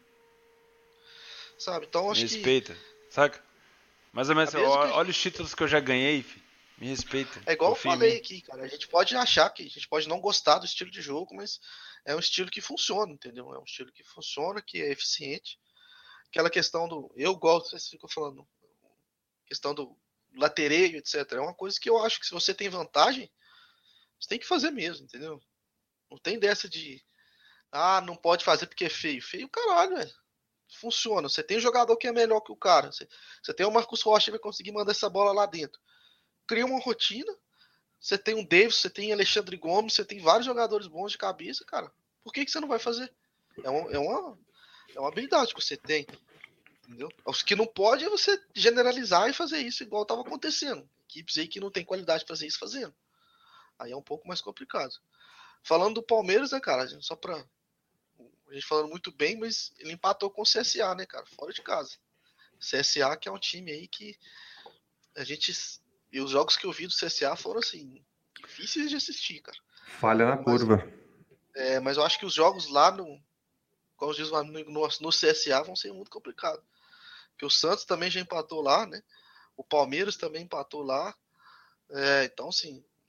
B: Sabe? Então,
C: me
B: acho que
C: respeita, saca? Mais ou menos,
B: a mesma que a
C: olha
B: gente,
C: os títulos que eu já ganhei, filho. Me respeita,
B: é igual eu
C: confia em
B: falei
C: mim.
B: aqui, cara. A gente pode achar que a gente pode não gostar do estilo de jogo, mas é um estilo que funciona, entendeu? É um estilo que funciona, que é eficiente. Aquela questão do. Eu gosto, vocês ficam falando, questão do latereio, etcétera. É uma coisa que eu acho que se você tem vantagem, você tem que fazer mesmo, entendeu? Não tem dessa de. Ah, não pode fazer porque é feio. Feio, caralho, velho. Funciona. Você tem um jogador que é melhor que o cara. Você, você tem o Marcos Rocha que vai conseguir mandar essa bola lá dentro. Cria uma rotina. Você tem um Davis, você tem Alexandre Gomes, você tem vários jogadores bons de cabeça, cara. Por que, que você não vai fazer? É, um, é, uma, é uma habilidade que você tem. Entendeu? Os que não pode é você generalizar e fazer isso igual estava acontecendo. Equipes aí que não tem qualidade para fazer isso fazendo. Aí é um pouco mais complicado. Falando do Palmeiras, né, cara? Só pra. A gente falando muito bem, mas ele empatou com o C S A, né, cara? Fora de casa. C S A que é um time aí que a gente. E os jogos que eu vi do C S A foram assim. Difíceis de assistir, cara.
A: Falha na
B: Mas,
A: curva.
B: é, mas eu acho que os jogos lá no. Como diz no, no, no C S A vão ser muito complicados. Porque o Santos também já empatou lá, né? O Palmeiras também empatou lá. É, então, assim,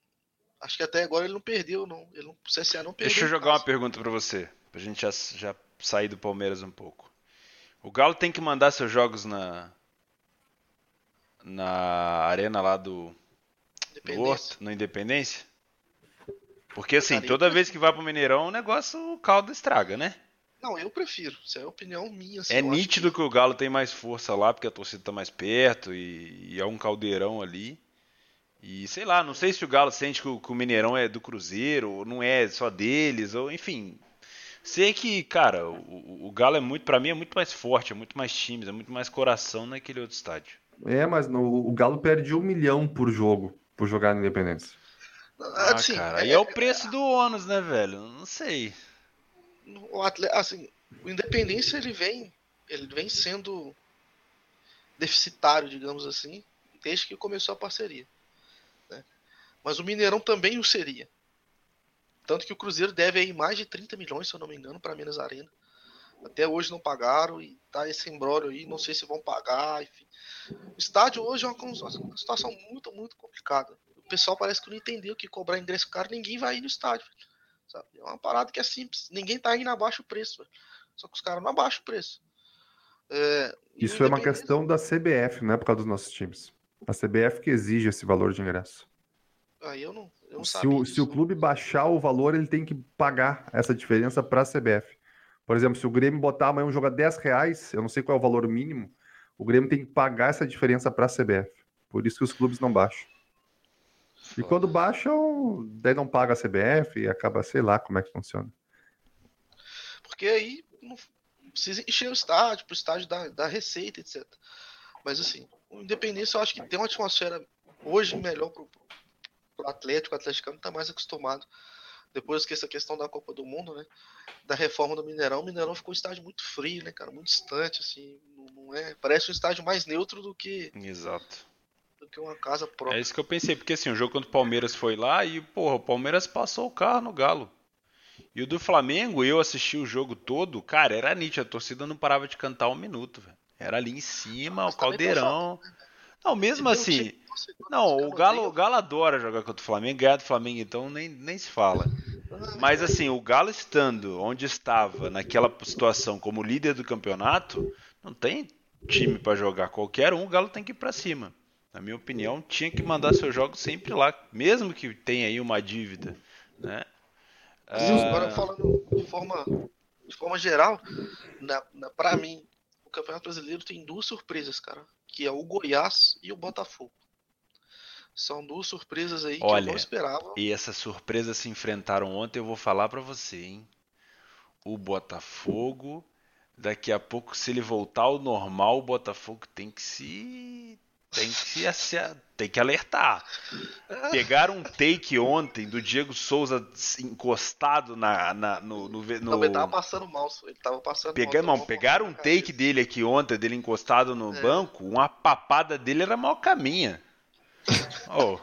B: Acho que até agora ele não perdeu, não. Ele não, o C S A não perdeu.
C: Deixa eu jogar uma pergunta pra você, pra gente já, já sair do Palmeiras um pouco. O Galo tem que mandar seus jogos na na arena lá do, do Horto, no Independência? Porque assim, toda vez que vai pro Mineirão, o negócio, o caldo estraga, né?
B: Não, eu prefiro. Isso é a opinião minha. Assim,
C: é nítido que... que o Galo tem mais força lá, porque a torcida tá mais perto e, e é um caldeirão ali. E sei lá, não sei se o Galo sente que o, que o Mineirão é do Cruzeiro, ou não é só deles, ou enfim. Sei que, cara, o, o Galo é muito, pra mim, é muito mais forte, é muito mais time, é muito mais coração naquele outro estádio.
A: É, mas no, o Galo perde um milhão por jogo, por jogar na Independência.
C: Ah, assim, cara, aí é, é o preço é... do ônus, né, velho? Não sei.
B: O atleta, assim, o Independência, ele vem, ele vem sendo deficitário, digamos assim, desde que começou a parceria. Né? Mas o Mineirão também o seria. Tanto que o Cruzeiro deve aí mais de trinta milhões, se eu não me engano, para Minas Arena. Até hoje não pagaram e tá esse imbróglio aí, não sei se vão pagar, enfim. O estádio hoje é uma, uma situação muito, muito complicada. O pessoal parece que não entendeu que cobrar ingresso caro, ninguém vai ir no estádio. Sabe? É uma parada que é simples. Ninguém tá indo abaixo o preço. Véio. Só que os caras não abaixam o preço.
A: É, Isso é uma questão da C B F, não é por causa dos nossos times. A C B F que exige esse valor de ingresso.
B: Aí eu não, eu não
A: se,
B: sabia
A: o,
B: disso,
A: se o clube baixar o valor, ele tem que pagar essa diferença para a C B F. Por exemplo, se o Grêmio botar amanhã um jogo a dez reais, eu não sei qual é o valor mínimo, o Grêmio tem que pagar essa diferença para a C B F. Por isso que os clubes não baixam. E quando baixam, daí não paga a C B F e acaba, sei lá como é que funciona.
B: Porque aí não precisa encher o estádio, pro estádio da, da receita, etcétera. Mas assim, o Independência eu acho que tem uma atmosfera hoje melhor pro, pro Atlético, o atleticano tá mais acostumado. Depois que essa questão da Copa do Mundo, né? Da reforma do Mineirão, o Mineirão ficou um estádio muito frio, né, cara? Muito distante, assim. Não, não é, parece um estádio mais neutro do que.
C: Exato.
B: Do que uma casa própria.
C: É isso que eu pensei, porque assim, o jogo contra o Palmeiras foi lá e, porra, o Palmeiras passou o carro no Galo. E o do Flamengo, eu assisti o jogo todo, cara, era nítido, a torcida não parava de cantar um minuto, velho. Era ali em cima, o caldeirão. Não, mesmo assim. Não, o Galo, o Galo adora jogar contra o Flamengo, ganhar do Flamengo então nem, nem se fala. Mas assim, o Galo estando onde estava, naquela situação como líder do campeonato, não tem time pra jogar. Qualquer um, o Galo tem que ir pra cima. Na minha opinião, tinha que mandar seus jogos sempre lá, mesmo que tenha aí uma dívida, né?
B: Agora falando de forma, de forma geral, na, na, pra mim, o Campeonato Brasileiro tem duas surpresas, cara, que é o Goiás e o Botafogo. São duas surpresas aí que
C: Olha,
B: eu não esperava.
C: E essas surpresas se enfrentaram ontem, eu vou falar pra você, hein? O Botafogo, daqui a pouco, se ele voltar ao normal, o Botafogo tem que se... Tem que, se, tem que alertar. Pegaram um take ontem do Diego Souza encostado na, na, no, no, no...
B: Não, ele tava passando mal. Ele tava passando
C: Pega...
B: mal.
C: Não, pegaram um take dele aqui ontem, dele encostado no é. banco, uma papada dele era mal caminha. Oh.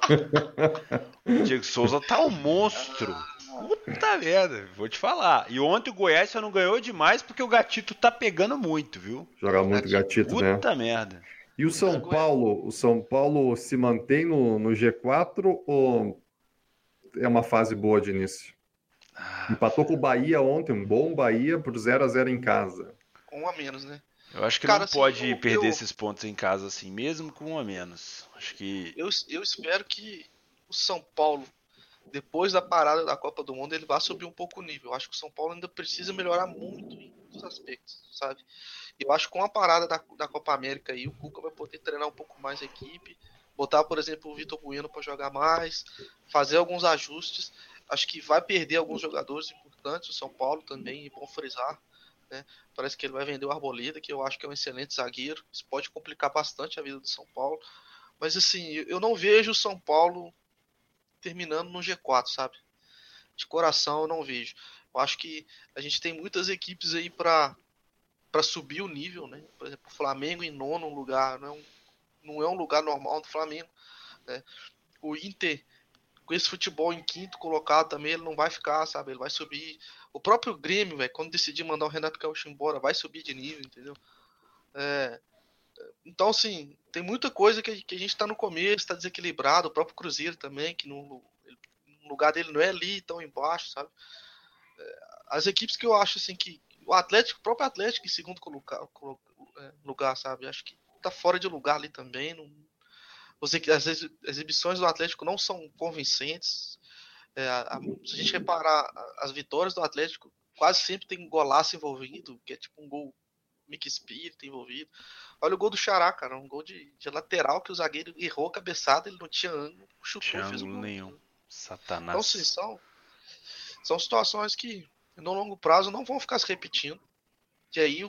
C: O Diego Souza tá um monstro. Puta merda, vou te falar. E ontem o Goiás só não ganhou demais porque o Gatito tá pegando muito, viu?
A: Joga muito Gatito,
C: Puta
A: né?
C: Puta merda.
A: E o São Paulo, o São Paulo se mantém no, no G quatro ou é uma fase boa de início? Ah, Empatou com o Bahia ontem, um bom Bahia por zero a zero em casa.
B: Um a menos, né?
C: Eu acho que Cara, não assim, pode eu, perder eu, esses pontos em casa assim, mesmo com um a menos. Acho que
B: eu, eu espero que o São Paulo, depois da parada da Copa do Mundo, ele vá subir um pouco o nível. Eu acho que o São Paulo ainda precisa melhorar muito em muitos aspectos, sabe? Eu acho que com a parada da, da Copa América aí, o Cuca vai poder treinar um pouco mais a equipe, botar, por exemplo, o Vitor Bueno para jogar mais, fazer alguns ajustes. Acho que vai perder alguns jogadores importantes, o São Paulo também, e bom frisar. Né? Parece que ele vai vender o Arboleda, que eu acho que é um excelente zagueiro. Isso pode complicar bastante a vida do São Paulo. Mas assim, eu não vejo o São Paulo terminando no G quatro, sabe? De coração eu não vejo. Eu acho que a gente tem muitas equipes aí para para subir o nível, né? Por exemplo, o Flamengo em nono lugar, não é um, não é um lugar normal do Flamengo. Né? O Inter, com esse futebol em quinto colocado também, ele não vai ficar, sabe? Ele vai subir. O próprio Grêmio, véio, quando decidir mandar o Renato Gaúcho embora, vai subir de nível, entendeu? É... Então, assim, tem muita coisa que, que a gente tá no começo, tá desequilibrado. O próprio Cruzeiro também, que não, não lugar dele não é ali, tão embaixo, sabe? As equipes que eu acho assim que o Atlético, o próprio Atlético em segundo lugar, lugar, sabe? Acho que tá fora de lugar ali também. Não... As exibições do Atlético não são convincentes. É, a, a, se a gente reparar, as vitórias do Atlético quase sempre tem golaço envolvido, que é tipo um gol Mickey Espírito envolvido. Olha o gol do Xará, cara, um gol de, de lateral que o zagueiro errou a cabeçada, ele não tinha ângulo, chutou,
C: tinha
B: fez o gol.
C: Nenhum. Satanás.
B: Então, sim, são, são situações que no longo prazo não vão ficar se repetindo. E aí o,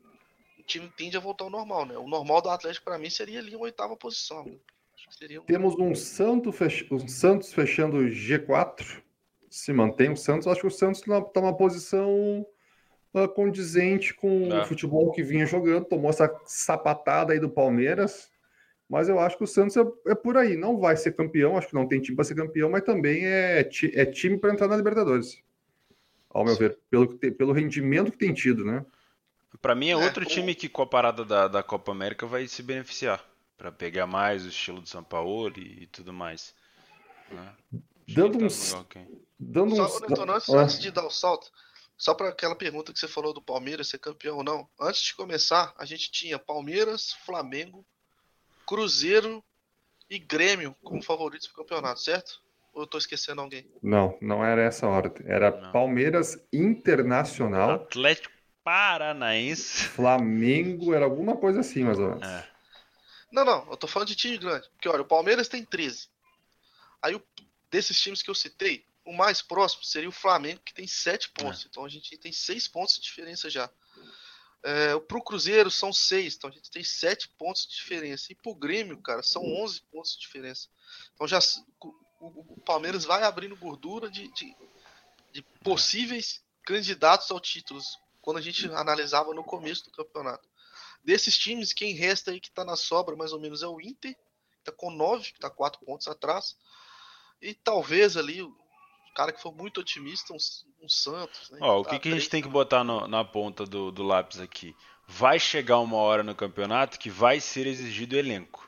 B: o time tende a voltar ao normal, né? O normal do Atlético para mim seria ali uma oitava posição. Né?
A: Um... Temos um Santos, fech... um Santos fechando o G quatro. Se mantém o Santos, acho que o Santos está numa posição uh, condizente com é. o futebol que vinha jogando, tomou essa sapatada aí do Palmeiras. Mas eu acho que o Santos é, é por aí. Não vai ser campeão, acho que não tem time para ser campeão, mas também é, ti, é time para entrar na Libertadores. Ao meu ver, pelo, pelo rendimento que tem tido, né?
C: Para mim é outro é, time que com a parada da, da Copa América vai se beneficiar. Para pegar mais o estilo do São Paulo e, e tudo mais. Né?
A: Dando uns... Dando
B: só,
A: uns...
B: Neto, antes, ah. antes de dar o salto, só para aquela pergunta que você falou do Palmeiras ser campeão ou não. Antes de começar, a gente tinha Palmeiras, Flamengo, Cruzeiro e Grêmio como favoritos para o campeonato, certo? Ou eu tô esquecendo alguém?
A: Não, não era essa ordem. Era não. Palmeiras, Internacional,
C: Atlético Paranaense,
A: Flamengo, era alguma coisa assim, mais ou menos. É.
B: Não, não, eu tô falando de time grande. Porque, olha, o Palmeiras tem treze. Aí, o, desses times que eu citei, o mais próximo seria o Flamengo, que tem sete pontos. É. Então, a gente tem seis pontos de diferença já. É, pro Cruzeiro são seis, então a gente tem sete pontos de diferença. E pro Grêmio, cara, são onze pontos de diferença. Então, já... o Palmeiras vai abrindo gordura de, de, de possíveis candidatos ao título, quando a gente analisava no começo do campeonato. Desses times, quem resta aí que tá na sobra, mais ou menos, é o Inter, que tá com nove, que tá quatro pontos atrás. E talvez ali, o cara que for muito otimista, um, um Santos. Né,
C: Ó, o que, que a gente tem que botar no, na ponta do, do lápis aqui? Vai chegar uma hora no campeonato que vai ser exigido elenco.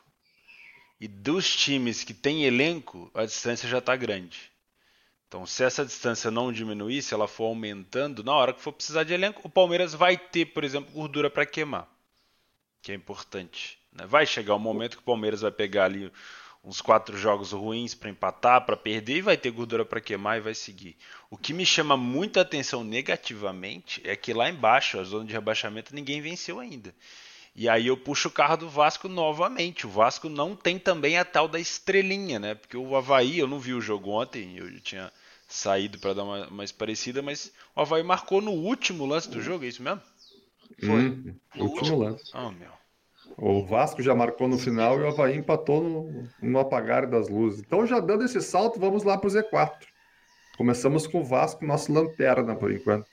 C: E dos times que tem elenco, a distância já está grande. Então, se essa distância não diminuir, se ela for aumentando, na hora que for precisar de elenco, o Palmeiras vai ter, por exemplo, gordura para queimar. Que é importante. Né? Vai chegar um momento que o Palmeiras vai pegar ali uns quatro jogos ruins para empatar, para perder, e vai ter gordura para queimar e vai seguir. O que me chama muita atenção negativamente é que lá embaixo, a zona de rebaixamento, ninguém venceu ainda. E aí eu puxo o carro do Vasco novamente. O Vasco não tem também a tal da estrelinha, né? Porque o Avaí, eu não vi o jogo ontem, eu tinha saído para dar uma mais parecida, mas o Avaí marcou no último lance do jogo, é isso mesmo?
A: Foi. Hum, no último lance.
C: Oh, meu.
A: O Vasco já marcou no final e o Avaí empatou no, no apagar das luzes. Então, já dando esse salto, vamos lá para o Z quatro. Começamos com o Vasco, nosso lanterna, por enquanto.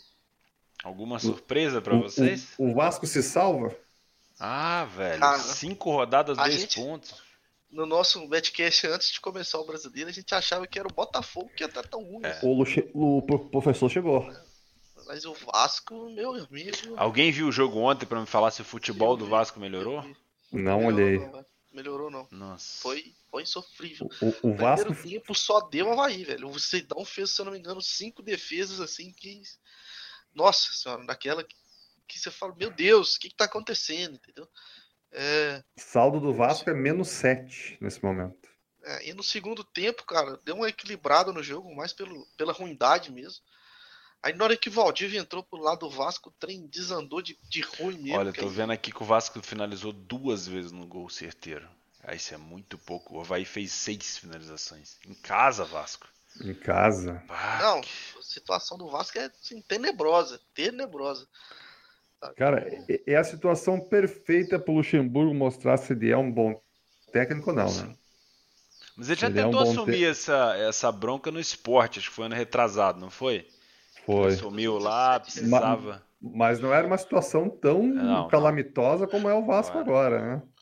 C: Alguma surpresa para vocês?
A: O, o Vasco se salva?
C: Ah, velho, Cara, cinco rodadas, dois
B: gente,
C: pontos.
B: No nosso betcast, antes de começar o Brasileiro, a gente achava que era o Botafogo que ia estar tão ruim.
A: É. O, Luche, o professor chegou.
B: Mas o Vasco, meu amigo...
C: Alguém viu o jogo ontem para me falar se o futebol do Vasco melhorou?
A: Não olhei.
B: Não, melhorou não.
C: Nossa.
B: Foi, foi sofrível.
A: O, o, o Vasco...
B: primeiro tempo só deu Avaí, velho. O Sidão fez, se eu não me engano, cinco defesas assim que... Nossa senhora, daquela... que você fala, meu Deus, o que, que tá acontecendo, entendeu? É...
A: Saldo do Vasco é menos sete nesse momento.
B: É, e no segundo tempo, cara, deu uma equilibrada no jogo, mais pelo, pela ruindade mesmo. Aí na hora que o Valdívia entrou pro lado do Vasco, o trem desandou de, de ruim mesmo.
C: Olha, tô
B: aí...
C: vendo aqui que o Vasco finalizou duas vezes no gol certeiro. Aí isso é muito pouco. O Avaí fez seis finalizações. Em casa, Vasco.
A: Em casa?
B: Ah, Não, a situação do Vasco é assim, tenebrosa, tenebrosa.
A: Cara, é a situação perfeita para o Luxemburgo mostrar se ele é um bom técnico ou não, né?
C: Mas ele já ele tentou é um assumir te... essa, essa bronca no esporte, acho que foi ano retrasado, não foi?
A: Foi.
C: Ele assumiu lá, precisava...
A: Mas, mas não era uma situação tão não, calamitosa não. como é o Vasco Agora. agora, né?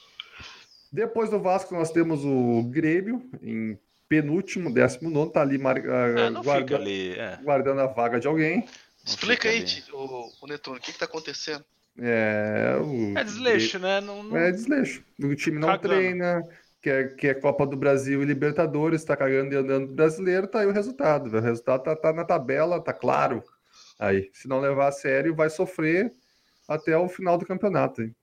A: Depois do Vasco nós temos o Grêmio, em penúltimo, décimo nono, tá ali, mar...
C: é,
A: guarda...
C: ali é.
A: guardando a vaga de alguém.
B: Explica aí, o, o Netuno, o que que tá acontecendo?
A: É, o...
C: é desleixo, né? Não, não...
A: É desleixo. O time não Cagando. treina, que é, que é Copa do Brasil e Libertadores, tá cagando e andando do brasileiro, tá aí o resultado. O resultado tá, tá na tabela, tá claro. Aí, se não levar a sério, vai sofrer até o final do campeonato. Hein?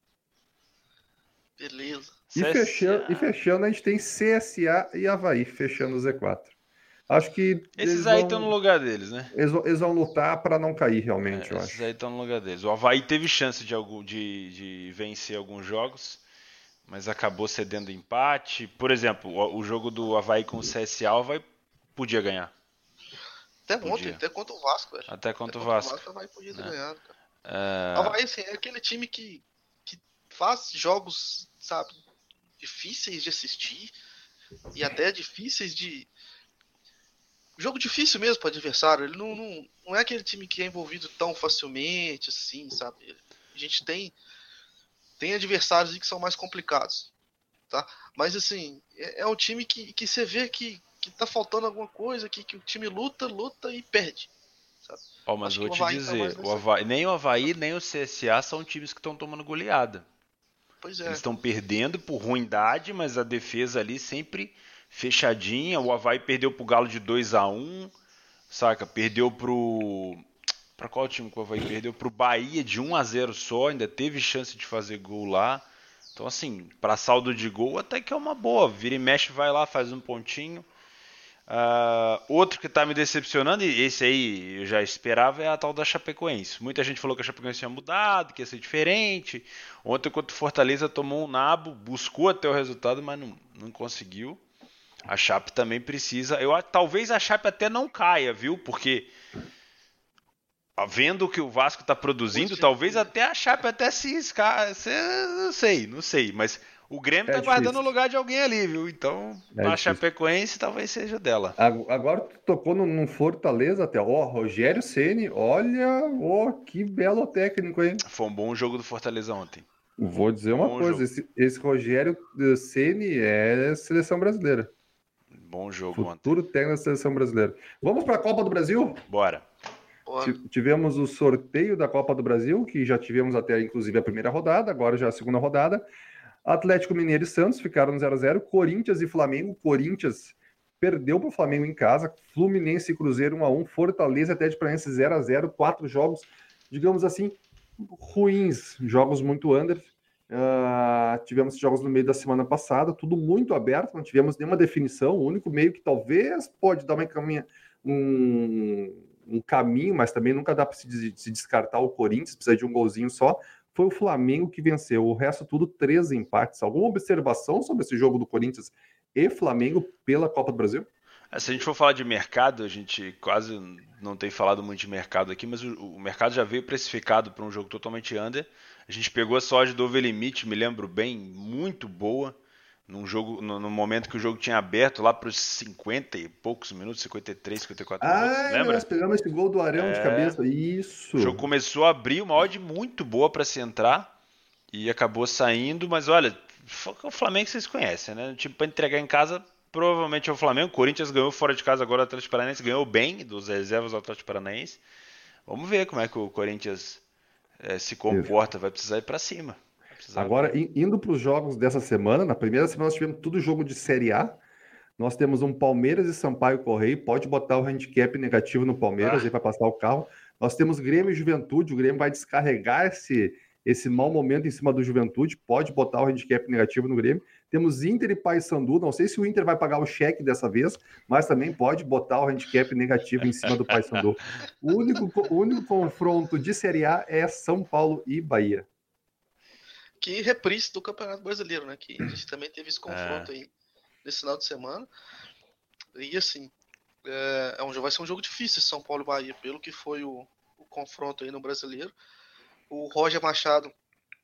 B: Beleza.
A: E fechando, e fechando, a gente tem C S A e Avaí fechando o Z quatro. Acho que
C: Esses
A: eles
C: aí
A: vão,
C: estão no lugar deles, né?
A: eles vão, eles vão lutar para não cair, realmente,
C: É,
A: eu
C: esses
A: acho.
C: aí estão no lugar deles. O Avaí teve chance de, algum, de, de vencer alguns jogos, mas acabou cedendo empate. Por exemplo, o, o jogo do Avaí com o C S A, o Avaí podia ganhar.
B: Até
C: Podia.
B: ontem, até contra o Vasco, velho.
C: Até contra
B: até
C: o Vasco.
B: O Vasco vai podia ter
C: né?
B: ganhado, cara.
C: É...
B: Avaí, assim, é aquele time que, que faz jogos, sabe, difíceis de assistir e até difíceis de... Jogo difícil mesmo para o adversário. Ele não, não, não é aquele time que é envolvido tão facilmente, assim, sabe? A gente tem, tem adversários que são mais complicados, tá? Mas, assim, é, é um time que, que você vê que, que tá faltando alguma coisa, que, que o time luta, luta e perde.
C: Oh, mas
B: Acho
C: vou
B: que o
C: te
B: Avaí tá mais
C: dizer, o
B: nessa-
C: Avaí, nem o Avaí nem o C S A são times que estão tomando goleada.
B: Pois é.
C: Eles estão perdendo por ruindade, mas a defesa ali sempre fechadinha. O Avaí perdeu pro Galo de dois a um, saca? Perdeu pro... Pra qual time que o Avaí perdeu? Pro Bahia de um a zero só, ainda teve chance de fazer gol lá. Então, assim, pra saldo de gol até que é uma boa. Vira e mexe, vai lá, faz um pontinho. Uh, outro que tá me decepcionando, e esse aí eu já esperava, é a tal da Chapecoense. Muita gente falou que a Chapecoense tinha mudado, que ia ser diferente. Ontem, contra o Fortaleza, tomou um nabo, buscou até o resultado, mas não, não conseguiu. A Chape também precisa. Eu, talvez a Chape até não caia, viu? Porque vendo o que o Vasco está produzindo, talvez até a Chape até se esca... Não sei, não sei, mas o Grêmio
A: É
C: tá guardando o
A: difícil.
C: lugar de alguém ali, viu? Então,
A: É
C: a
A: difícil.
C: Chapecoense talvez seja dela.
A: Agora tu tocou num num Fortaleza até. Ó, Rogério Ceni, olha, ó, que belo técnico, hein?
C: Foi um bom jogo do Fortaleza ontem.
A: Vou dizer uma
C: Bom
A: coisa,
C: jogo.
A: esse, esse Rogério Ceni é seleção brasileira.
C: Bom jogo ontem.
A: Futuro técnico da seleção brasileira. Vamos para a Copa do Brasil?
C: Bora.
A: T- Tivemos o sorteio da Copa do Brasil, que já tivemos até inclusive a primeira rodada, agora já a segunda rodada. Atlético Mineiro e Santos ficaram no zero a zero. Corinthians e Flamengo. Corinthians perdeu para o Flamengo em casa. Fluminense e Cruzeiro um a um. Fortaleza e Atlético Paranaense zero a zero. Quatro jogos, digamos assim, ruins. Jogos muito under. Uh, tivemos jogos no meio da semana passada, tudo muito aberto, não tivemos nenhuma definição. O único meio que talvez pode dar uma caminha, um, um caminho, mas também nunca dá para se, se descartar o Corinthians, precisa de um golzinho só. Foi o Flamengo que venceu. O resto tudo, três empates. Alguma observação sobre esse jogo do Corinthians e Flamengo pela Copa do Brasil?
C: Se a gente for falar de mercado, a gente quase não tem falado muito de mercado aqui, mas o, o mercado já veio precificado para um jogo totalmente under. A gente pegou a soja do over limite, me lembro bem, muito boa, num jogo, no, no momento que o jogo tinha aberto lá para os cinquenta e poucos minutos, cinquenta e três, cinquenta e quatro
A: Ai,
C: minutos, lembra?
A: nós pegamos esse gol do Arão
C: É...
A: de cabeça, isso.
C: O jogo começou a abrir, uma odd muito boa para se entrar e acabou saindo, mas olha, o Flamengo vocês conhecem, né? Tipo, para entregar em casa, provavelmente é o Flamengo. O Corinthians ganhou fora de casa, agora o Atlético Paranaense ganhou bem dos reservas do Atlético Paranaense. Vamos ver como é que o Corinthians é, se comporta, vai precisar ir para cima.
A: Agora, indo para os jogos dessa semana, na primeira semana nós tivemos tudo jogo de Série A. Nós temos um Palmeiras e Sampaio Correia. Pode botar o handicap negativo no Palmeiras, ah. aí vai passar o carro. Nós temos Grêmio e Juventude. O Grêmio vai descarregar esse, esse mau momento em cima do Juventude. Pode botar o handicap negativo no Grêmio. Temos Inter e Paysandu. Não sei se o Inter vai pagar o cheque dessa vez, mas também pode botar o handicap negativo em cima do Paysandu. O único, o único confronto de Série A é São Paulo e Bahia.
B: Que reprise do Campeonato Brasileiro, né? Que a gente também teve esse confronto é. aí nesse final de semana. E assim, é, é um, vai ser um jogo difícil São Paulo e Bahia, pelo que foi o, o confronto aí no Brasileiro. O Roger Machado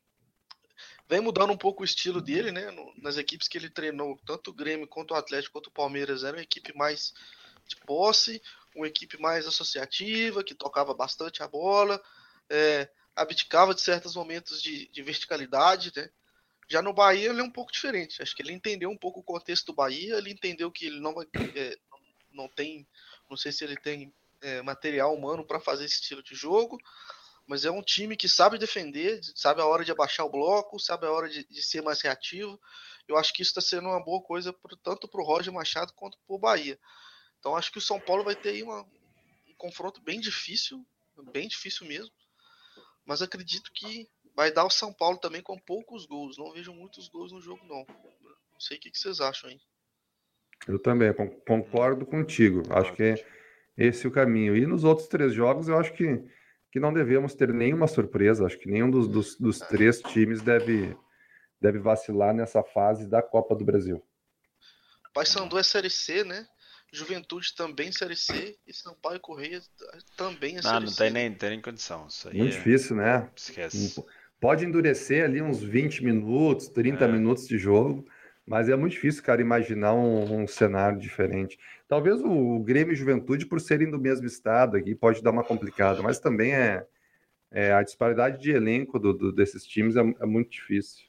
B: vem mudando um pouco o estilo dele, né? No, nas equipes que ele treinou, tanto o Grêmio quanto o Atlético quanto o Palmeiras, era uma equipe mais de posse, uma equipe mais associativa, que tocava bastante a bola, é, abdicava de certos momentos de, de verticalidade, né? Já no Bahia ele é um pouco diferente. Acho que ele entendeu um pouco o contexto do Bahia, ele entendeu que ele não vai, é, não tem, não sei se ele tem é, material humano para fazer esse estilo de jogo, mas é um time que sabe defender, sabe a hora de abaixar o bloco, sabe a hora de, de ser mais reativo. Eu acho que isso está sendo uma boa coisa pro, tanto para o Roger Machado quanto para o Bahia. Então acho que o São Paulo vai ter aí uma, um confronto bem difícil, bem difícil mesmo, mas acredito que vai dar o São Paulo também com poucos gols. Não vejo muitos gols no jogo, não. Não sei o que, que vocês acham aí.
A: Eu também concordo contigo. Acho que é esse o caminho. E nos outros três jogos, eu acho que, que não devemos ter nenhuma surpresa. Acho que nenhum dos, dos, dos três times deve, deve vacilar nessa fase da Copa do Brasil.
B: Paysandu é Série C, né? Juventude também Série C e Sampaio e Correia também é Série
C: Não, não
B: C.
C: tem nem, tem nem condição. Isso aí
A: Muito
C: é...
A: difícil, né?
C: Esquece.
A: Pode endurecer ali uns vinte minutos, trinta
C: É.
A: minutos de jogo, mas é muito difícil, cara, imaginar um, um cenário diferente. Talvez o, o Grêmio e Juventude, por serem do mesmo estado aqui, pode dar uma complicada, mas também é, é a disparidade de elenco do, do, desses times é, é muito difícil.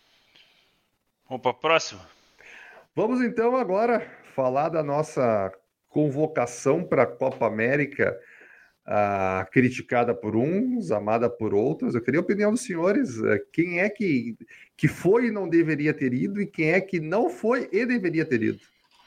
C: Vamos para a próxima?
A: Vamos então agora falar da nossa convocação para a Copa América, ah, criticada por uns, amada por outros. Eu queria a opinião dos senhores. Quem é que, que foi e não deveria ter ido, e quem é que não foi e deveria ter ido?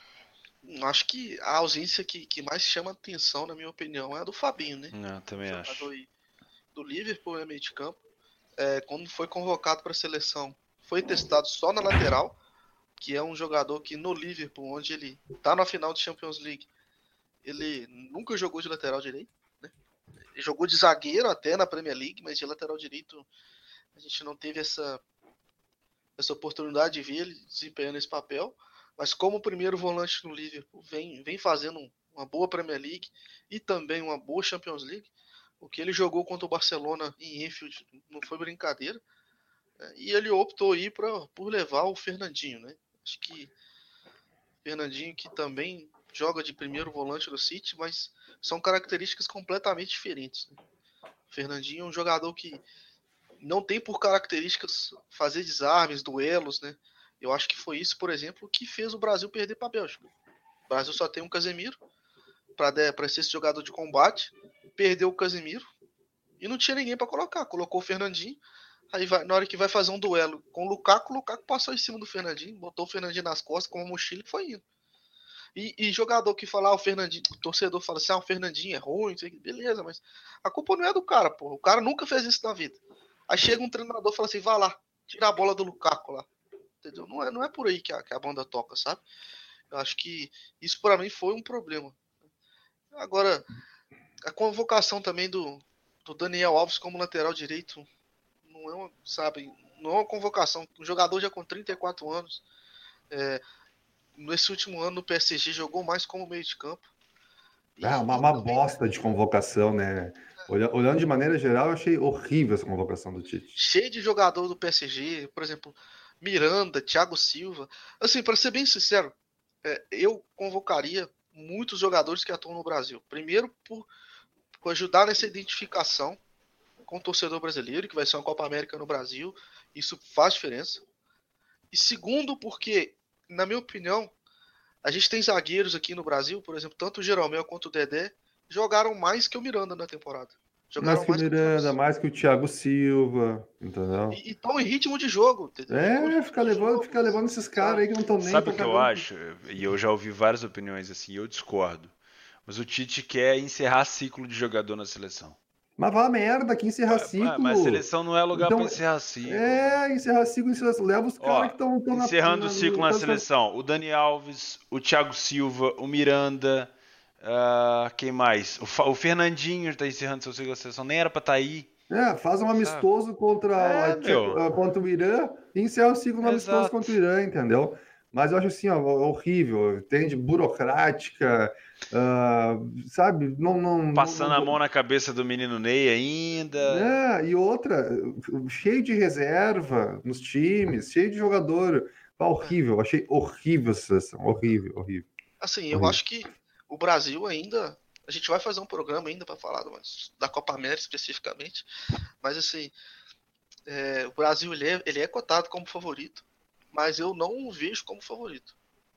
B: Acho que a ausência que, que mais chama atenção, na minha opinião, é a do Fabinho, né?
C: Não, também
B: Jogador
C: acho.
B: aí do Liverpool, é meio de campo. É, quando foi convocado para a seleção, foi testado só na lateral, que é um jogador que no Liverpool, onde ele tá na final de Champions League, ele nunca jogou de lateral direito, né? Ele jogou de zagueiro até na Premier League, mas de lateral direito a gente não teve essa, essa oportunidade de ver ele desempenhando esse papel. Mas como primeiro volante no Liverpool vem, vem fazendo uma boa Premier League e também uma boa Champions League, o que ele jogou contra o Barcelona em Anfield não foi brincadeira, né? E ele optou aí pra, por levar o Fernandinho, né? Acho que Fernandinho, que também joga de primeiro volante no City, mas são características completamente diferentes, né? O Fernandinho é um jogador que não tem por características fazer desarmes, duelos, né? Eu acho que foi isso, por exemplo, que fez o Brasil perder para a Bélgica. O Brasil só tem um Casemiro para ser esse jogador de combate, perdeu o Casemiro e não tinha ninguém para colocar. Colocou o Fernandinho, aí vai, na hora que vai fazer um duelo com o Lukaku, o Lukaku passou em cima do Fernandinho, botou o Fernandinho nas costas com uma mochila e foi indo. E, e jogador que fala, ah, o Fernandinho, o torcedor fala assim, ah, o Fernandinho é ruim, beleza, mas a culpa não é do cara, pô. O cara nunca fez isso na vida. Aí chega um treinador e fala assim, vai lá, tira a bola do Lukaku lá. Entendeu? Não é, não é por aí que a, que a banda toca, sabe? Eu acho que isso para mim foi um problema. Agora, a convocação também do, do Daniel Alves como lateral direito não é uma, sabe, não é uma convocação. O jogador já com trinta e quatro anos, é, nesse último ano no P S G jogou mais como meio de campo.
A: E, ah, uma, uma também... bosta de convocação, né? Olhando de maneira geral, eu achei horrível essa convocação do Tite.
B: Cheio de jogador do P S G, por exemplo, Miranda, Thiago Silva. Assim, para ser bem sincero, é, eu convocaria muitos jogadores que atuam no Brasil. Primeiro, por, por ajudar nessa identificação com o torcedor brasileiro, que vai ser uma Copa América no Brasil. Isso faz diferença. E segundo, porque, na minha opinião, a gente tem zagueiros aqui no Brasil, por exemplo, tanto o Jeromel quanto o Dedé jogaram mais que o Miranda na temporada. Jogaram
A: mais que o Miranda, que mais que o Thiago Silva, entendeu?
B: E estão em ritmo de jogo, entendeu?
A: É, fica levando, fica levando esses caras aí que não estão nem...
C: Sabe o que eu acho? E eu já ouvi várias opiniões assim, eu discordo. Mas o Tite quer encerrar ciclo de jogador na seleção.
A: Mas vá merda, que encerrar ciclo.
C: Mas a seleção não é lugar então, pra encerrar ciclo.
A: É, encerrar ciclo, encerrar ciclo. Leva os caras que estão na...
C: Encerrando o ciclo na, na seleção. O Dani Alves, o Thiago Silva, o Miranda... Uh, quem mais? O, o Fernandinho está encerrando seu ciclo da seleção, nem era para estar tá aí.
A: É, faz um amistoso Sabe? contra, é, a, contra o Irã e encerra o ciclo no amistoso contra o Irã, entendeu? Mas eu acho assim, ó, horrível, entende? Burocrática, uh, sabe? Não, não,
C: Passando
A: não, não...
C: a mão na cabeça do menino Ney ainda.
A: É, e outra, cheio de reserva nos times, cheio de jogador. Ah, horrível, achei horrível essa seleção, horrível, horrível.
B: Assim,
A: horrível.
B: eu acho que o Brasil ainda, a gente vai fazer um programa ainda para falar da Copa América especificamente, mas assim, é, o Brasil ele é, ele é cotado como favorito, mas eu não o vejo como favorito.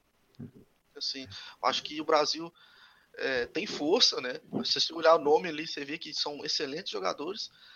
B: Assim, acho que o Brasil é, tem força, né? Se você olhar o nome ali, você vê que são excelentes jogadores,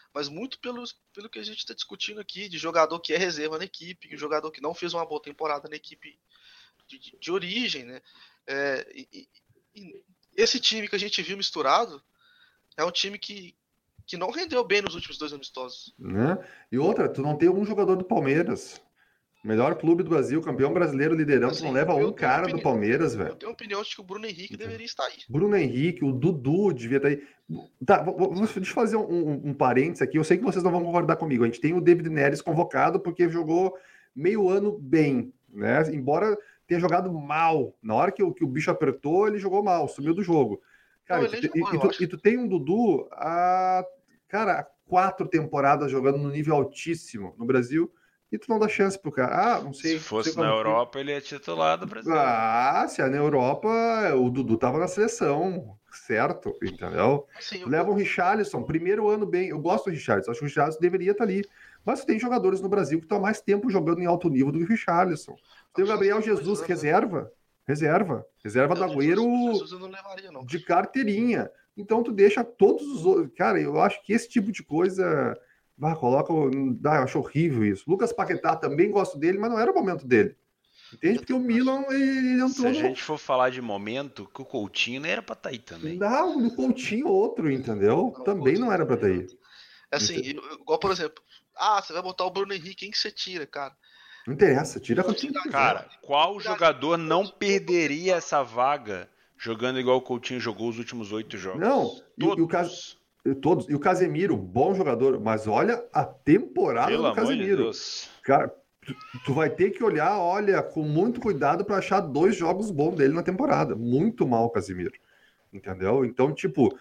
B: mas muito pelo, pelo que a gente está discutindo aqui, de jogador que é reserva na equipe, jogador que não fez uma boa temporada na equipe de, de, de origem, né? É, e, e esse time que a gente viu misturado é um time que, que não rendeu bem nos últimos dois amistosos.
A: Né? E outra, tu não tem um jogador do Palmeiras. Melhor clube do Brasil, campeão brasileiro, liderando, assim, tu não leva um cara opinião, do Palmeiras, velho.
B: Eu tenho a opinião de que o Bruno Henrique então, deveria estar aí.
A: Bruno Henrique, o Dudu devia estar aí. Tá, vou, vou, deixa eu fazer um, um, um parênteses aqui. Eu sei que vocês não vão concordar comigo. A gente tem o David Neres convocado porque jogou meio ano bem, né? Embora tenha jogado mal. Na hora que o, que o bicho apertou, ele jogou mal, sumiu do jogo. Cara, não, e, tu, jogou, e, tu, e tu tem um Dudu, a, cara, quatro temporadas jogando no nível altíssimo no Brasil. E tu não dá chance pro cara. Ah, não sei.
C: Se fosse
A: sei
C: na Europa, foi. Ele é titular do Brasil.
A: Ah, se é na Europa, o Dudu tava na seleção, certo? Entendeu? Assim, Leva eu... o Richarlison, primeiro ano bem. Eu gosto do Richarlison, acho que o Richarlison deveria estar ali. Mas tem jogadores no Brasil que estão há mais tempo jogando em alto nível do que o Richarlison. Tem o Gabriel Jesus, reserva. Reserva. Reserva do Agüero Jesus, eu não levaria, não. De carteirinha. Então tu deixa todos os outros. Cara, eu acho que esse tipo de coisa. Ah, coloca. Ah, eu acho horrível isso. Lucas Paquetá também gosto dele, mas não era o momento dele. Entende? Porque o Milan, ele entrou.
C: Se a gente for falar de momento, que o Coutinho não era pra estar aí também.
A: Não, o Coutinho outro, entendeu? Não, também não era pra estar aí.
B: Assim, igual, por exemplo, ah, você vai botar o Bruno Henrique, quem que você tira, cara?
A: Não interessa, tira quando você
C: Cara, qual jogador não perderia essa vaga jogando igual o Coutinho jogou os últimos oito jogos?
A: Não, todos. E, e o caso. Todos. E o Casemiro, bom jogador, mas olha a temporada
C: Pelo
A: do Casemiro.
C: De Deus.
A: Cara, tu, tu vai ter que olhar, olha, com muito cuidado para achar dois jogos bons dele na temporada. Muito mal o Casemiro. Entendeu? Então, tipo,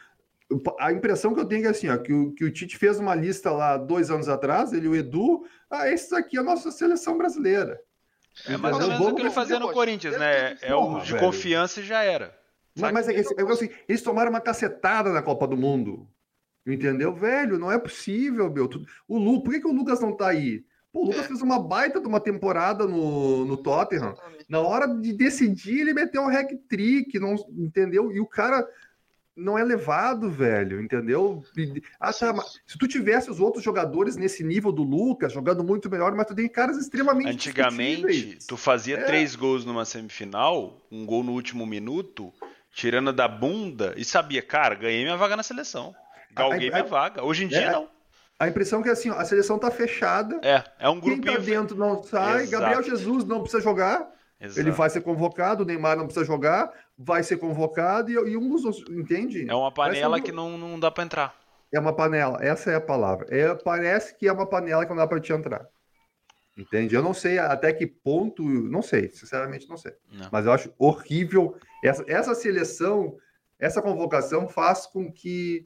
A: a impressão que eu tenho é assim, ó, que o, que o Tite fez uma lista lá dois anos atrás, ele e o Edu, ah, esse aqui é a nossa seleção brasileira.
C: É mais ou menos o que ele fazia no Corinthians, né? É o de confiança e já era.
A: Mas, mas é, é, é assim, eles tomaram uma cacetada na Copa do Mundo. Entendeu, velho? Não é possível, meu. O Lu, por que, que o Lucas não tá aí? Pô, o Lucas é. fez uma baita de uma temporada no, no Tottenham. Exatamente. Na hora de decidir, ele meteu um hack-trick, não, entendeu? E o cara não é levado, velho, entendeu? Ah, tá, mas se tu tivesse os outros jogadores nesse nível do Lucas, jogando muito melhor, mas tu tem caras extremamente
C: Antigamente, tu fazia é. três gols numa semifinal, um gol no último minuto, tirando da bunda, e sabia, cara, ganhei minha vaga na seleção. Galguei minha vaga. Hoje em dia, é, não.
A: A impressão é que assim, ó, a seleção tá fechada.
C: É, é um grupinho.
A: Quem tá dentro não sai. Exato. Gabriel Jesus não precisa jogar. Exato. Ele vai ser convocado. O Neymar não precisa jogar. Vai ser convocado. E, e um dos outros, entende?
C: É uma panela um... que não, não dá pra entrar.
A: É uma panela. Essa é a palavra. É, parece que é uma panela que não dá pra te entrar. Entende? Eu não sei até que ponto... Não sei. Sinceramente, não sei. Não. Mas eu acho horrível. Essa, essa seleção, essa convocação faz com que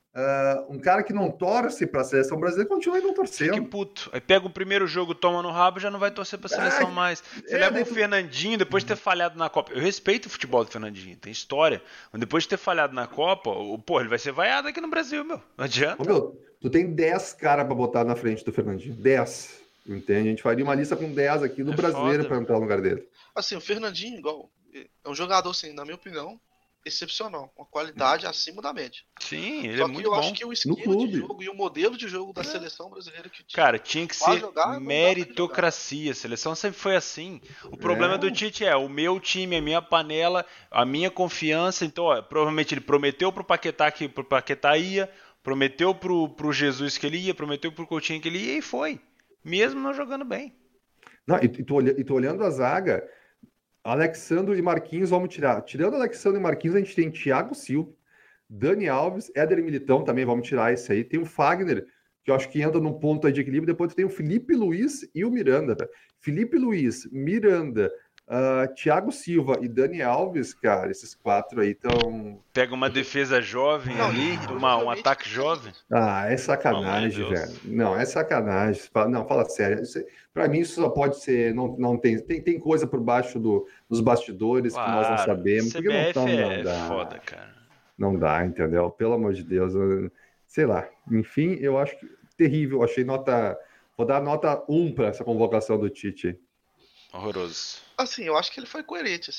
A: Uh, um cara que não torce para a seleção brasileira continua não torcendo.
C: Que puto. Aí pega o primeiro jogo, toma no rabo, já não vai torcer para a seleção ah, mais. Você é, leva o tu... Fernandinho depois de ter falhado na Copa. Eu respeito o futebol do Fernandinho, tem história. Mas depois de ter falhado na Copa, o, pô, ele vai ser vaiado aqui no Brasil, meu. Não adianta.
A: Ô, meu, tu tem dez caras para botar na frente do Fernandinho. dez. Entende? A gente faria uma lista com dez aqui no é brasileiro para entrar no lugar dele.
B: Assim, o Fernandinho, igual, é um jogador, assim, na minha opinião, excepcional, uma qualidade acima da média.
C: Sim, ele
B: Só
C: é muito
B: eu
C: bom.
B: Eu acho que o esquema de jogo e o modelo de jogo da é. seleção brasileira que tinha,
C: cara, tinha que ser jogar, meritocracia. A seleção sempre foi assim. O problema é. do Tite é o meu time, a minha panela, a minha confiança. Então, ó, provavelmente ele prometeu pro Paquetá que pro Paquetá ia, prometeu pro, pro Jesus que ele ia, prometeu pro Coutinho que ele ia e foi. Mesmo não jogando bem.
A: Não, e, e, tô, e tô olhando a zaga. Alexandre e Marquinhos, vamos tirar. Tirando Alexandre e Marquinhos, a gente tem Thiago Silva, Dani Alves, Éder Militão também, vamos tirar esse aí. Tem o Fagner, que eu acho que entra num ponto aí de equilíbrio. Depois tem o Felipe Luiz e o Miranda. Tá? Felipe Luiz, Miranda, uh, Thiago Silva e Dani Alves, cara, esses quatro aí estão...
C: Pega uma defesa jovem não, ali, uma, um ataque jovem.
A: Ah, é sacanagem, velho. Não, é sacanagem. Não, fala sério. Para mim isso só pode ser, não, não tem, tem, tem coisa por baixo do, dos bastidores claro, que nós não sabemos.
C: C B F porque não, tão, não dá. É foda, cara.
A: Não dá, entendeu? Pelo amor de Deus. Eu, sei lá. Enfim, eu acho que terrível. Achei nota... Vou dar nota um para essa convocação do Tite.
C: Horroroso.
B: Assim, eu acho que ele foi coerente, assim.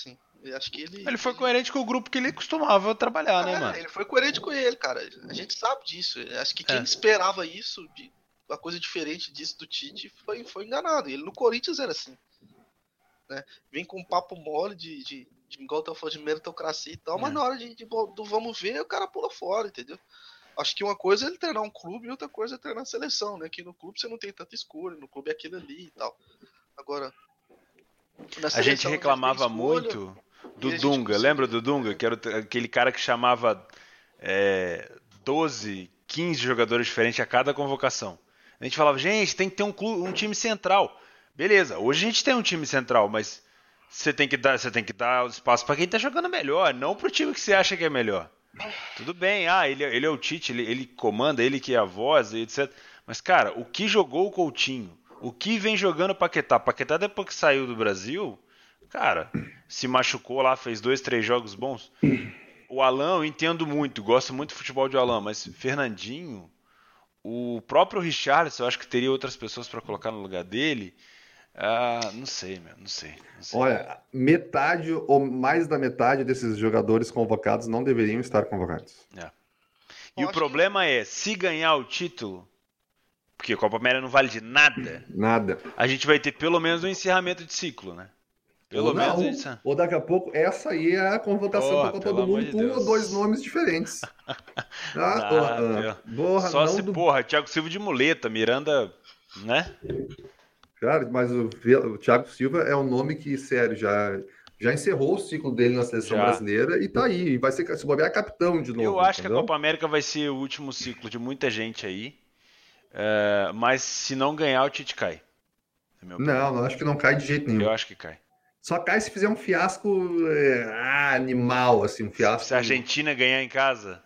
B: Eu acho que ele...
C: Ele foi coerente com o grupo que ele costumava trabalhar,
B: é,
C: né, mano?
B: Ele foi coerente com ele, cara. A gente sabe disso. Eu acho que quem
C: É.
B: esperava isso, de uma coisa diferente disso do Tite, foi, foi enganado. Ele no Corinthians era assim. Né? Vem com um papo mole de, de, de igual eu falando, de meritocracia e tal,
C: É.
B: mas na hora de, de, do vamos ver, o cara pula fora, entendeu? Acho que uma coisa é ele treinar um clube e outra coisa é treinar a seleção, né? Que no clube você não tem tanta escolha, no clube é aquilo ali e tal. Agora, na
C: A
B: seleção,
C: gente reclamava
B: a gente tem escolha,
C: muito do
B: e a gente
C: Dunga,
B: consegue-
C: lembra do Dunga? Que era o- aquele cara que chamava é, doze, quinze jogadores diferentes a cada convocação. A gente falava, gente, tem que ter um, clube, um time central. Beleza, hoje a gente tem um time central, mas você tem que dar, você tem que dar espaço para quem tá jogando melhor, não pro time que você acha que é melhor. Tudo bem, ah, ele, ele é o Tite, ele, ele comanda, ele que é a voz, e etcétera. Mas, cara, o que jogou o Coutinho, o que vem jogando o Paquetá, Paquetá depois que saiu do Brasil, cara, se machucou lá, fez dois, três jogos bons. O Alan, eu entendo muito, gosto muito do futebol de Alan, mas Fernandinho, o próprio Richarlison, eu acho que teria outras pessoas para colocar no lugar dele. Ah, não sei, meu, não sei, não sei.
A: Olha, metade ou mais da metade desses jogadores convocados não deveriam estar convocados.
C: É.
B: Eu
C: E o
B: acho
C: problema é, se ganhar o título, porque a Copa América não vale de nada,
A: Nada.
C: a gente vai ter pelo menos um encerramento de ciclo, né? Pelo
A: Ou
C: menos
A: não,
C: isso.
A: ou daqui a pouco, essa aí é a convocação
C: Porra,
A: para a Copa
C: pelo
A: do
C: amor
A: Mundo
C: de
A: com um
C: Deus.
A: ou dois nomes diferentes. Ah,
C: Ah,
A: ah, porra,
C: Só
A: não
C: se,
A: do-
C: porra, Thiago Silva de muleta, Miranda, né?
A: Cara, mas o, o Thiago Silva é um nome que, sério, já, já encerrou o ciclo dele na seleção
C: Já.
A: brasileira e tá aí. E vai ser, se bobear, capitão de novo.
C: Eu acho que a
A: entendeu?
C: Copa América vai ser o último ciclo de muita gente aí. É, mas se não ganhar, o Tite cai. É meu opinião.
A: Não, não acho que não cai de jeito nenhum.
C: Eu acho que cai.
A: Só cai se fizer um fiasco é, ah, animal, assim, um fiasco.
C: Se a Argentina ganhar em casa,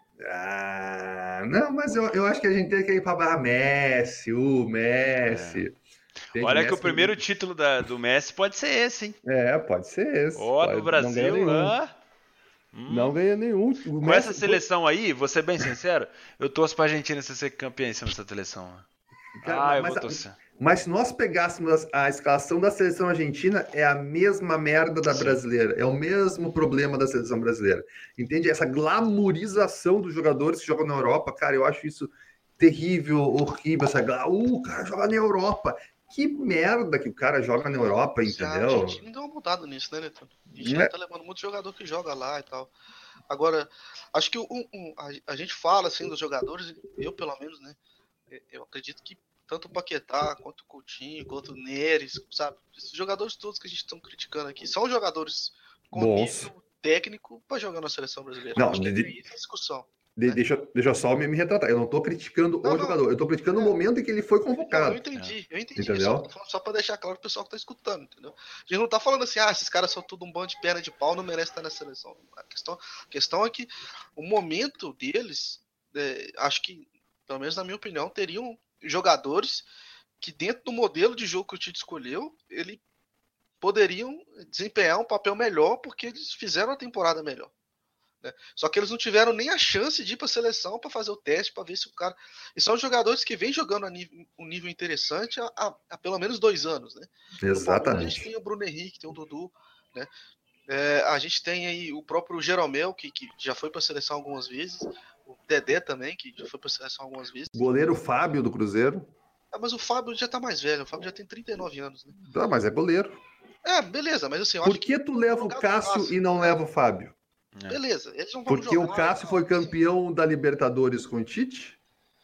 A: Ah, não, mas eu, eu acho que a gente tem que ir para ah, Messi, o Messi. Entende?
C: olha que
A: Messi
C: o primeiro título da- do Messi pode ser esse, hein?
A: É, pode ser esse.
C: Ó,
A: Pode-
C: no
A: Não ganha
C: Brasil,
A: nenhum.
C: ah, hum.
A: Não ganha nenhum. O
C: Com
A: Messi-
C: essa seleção aí, vou ser bem sincero, eu torço pra Argentina ser campeã em cima dessa seleção.
A: Cara,
C: Ah, eu
A: mas,
C: vou torcer.
A: mas se nós pegássemos a, a escalação da seleção argentina, é a mesma merda da
C: Sim.
A: brasileira. É o mesmo problema da seleção brasileira. Entende? Essa glamorização dos jogadores que jogam na Europa, cara, eu acho isso terrível, horrível. Essa, gla- uh, o cara joga na Europa. Que merda que o cara joga na Europa,
B: A
A: entendeu?
B: Argentina deu uma mudada nisso, né, Neto? A gente
A: É.
B: tá levando muito jogador que joga lá e tal. Agora, acho que um, um, a, a gente fala assim dos jogadores, eu pelo menos, né? Eu acredito que tanto o Paquetá, quanto o Coutinho, quanto o Neres, sabe? Esses jogadores todos que a gente está criticando aqui são jogadores com
A: Bons.
B: nível técnico para jogar na seleção brasileira.
A: Não,
B: Acho que
A: de-
B: tem essa discussão.
A: De- deixa, deixa eu só me, me retratar. Eu não tô criticando
B: Não,
A: o
B: não.
A: jogador, eu tô criticando
B: É.
A: o momento em que ele foi
B: Não, eu
A: convocado.
B: entendi, eu entendi.
A: Entendeu?
B: Só, tô falando só para deixar claro pro pessoal que tá escutando, entendeu? A gente não tá falando assim, ah, esses caras são tudo um bando de perna de pau, não merece estar na seleção. A questão, a questão é que o momento deles, é, acho que, pelo menos na minha opinião, teriam jogadores que dentro do modelo de jogo que o Tite escolheu, ele poderiam desempenhar um papel melhor porque eles fizeram a temporada melhor. Né? Só que eles não tiveram nem a chance de ir para a seleção para fazer o teste, para ver se o cara. E são jogadores que vêm jogando a nível, um nível interessante há, há, há pelo menos dois anos. Né? No Palmeiras, a
A: Exatamente.
B: gente tem o Bruno Henrique, tem o Dudu. Né? É, a gente tem aí o próprio Jeromel, que, que já foi para a seleção algumas vezes. O Dedé também, que já foi para a seleção algumas vezes.
A: Goleiro Fábio do Cruzeiro.
B: Ah, mas o Fábio já tá mais velho, o Fábio já tem trinta e nove anos, né?
A: Tá, mas é goleiro.
B: É, beleza, mas assim, eu
A: Por
B: acho
A: que
B: que.
A: tu leva o Cássio e não leva o Fábio?
C: É.
B: Beleza, eles não vão
A: Porque
B: jogar,
A: o Cássio
B: não,
A: foi
B: assim,
A: campeão da Libertadores com o Tite?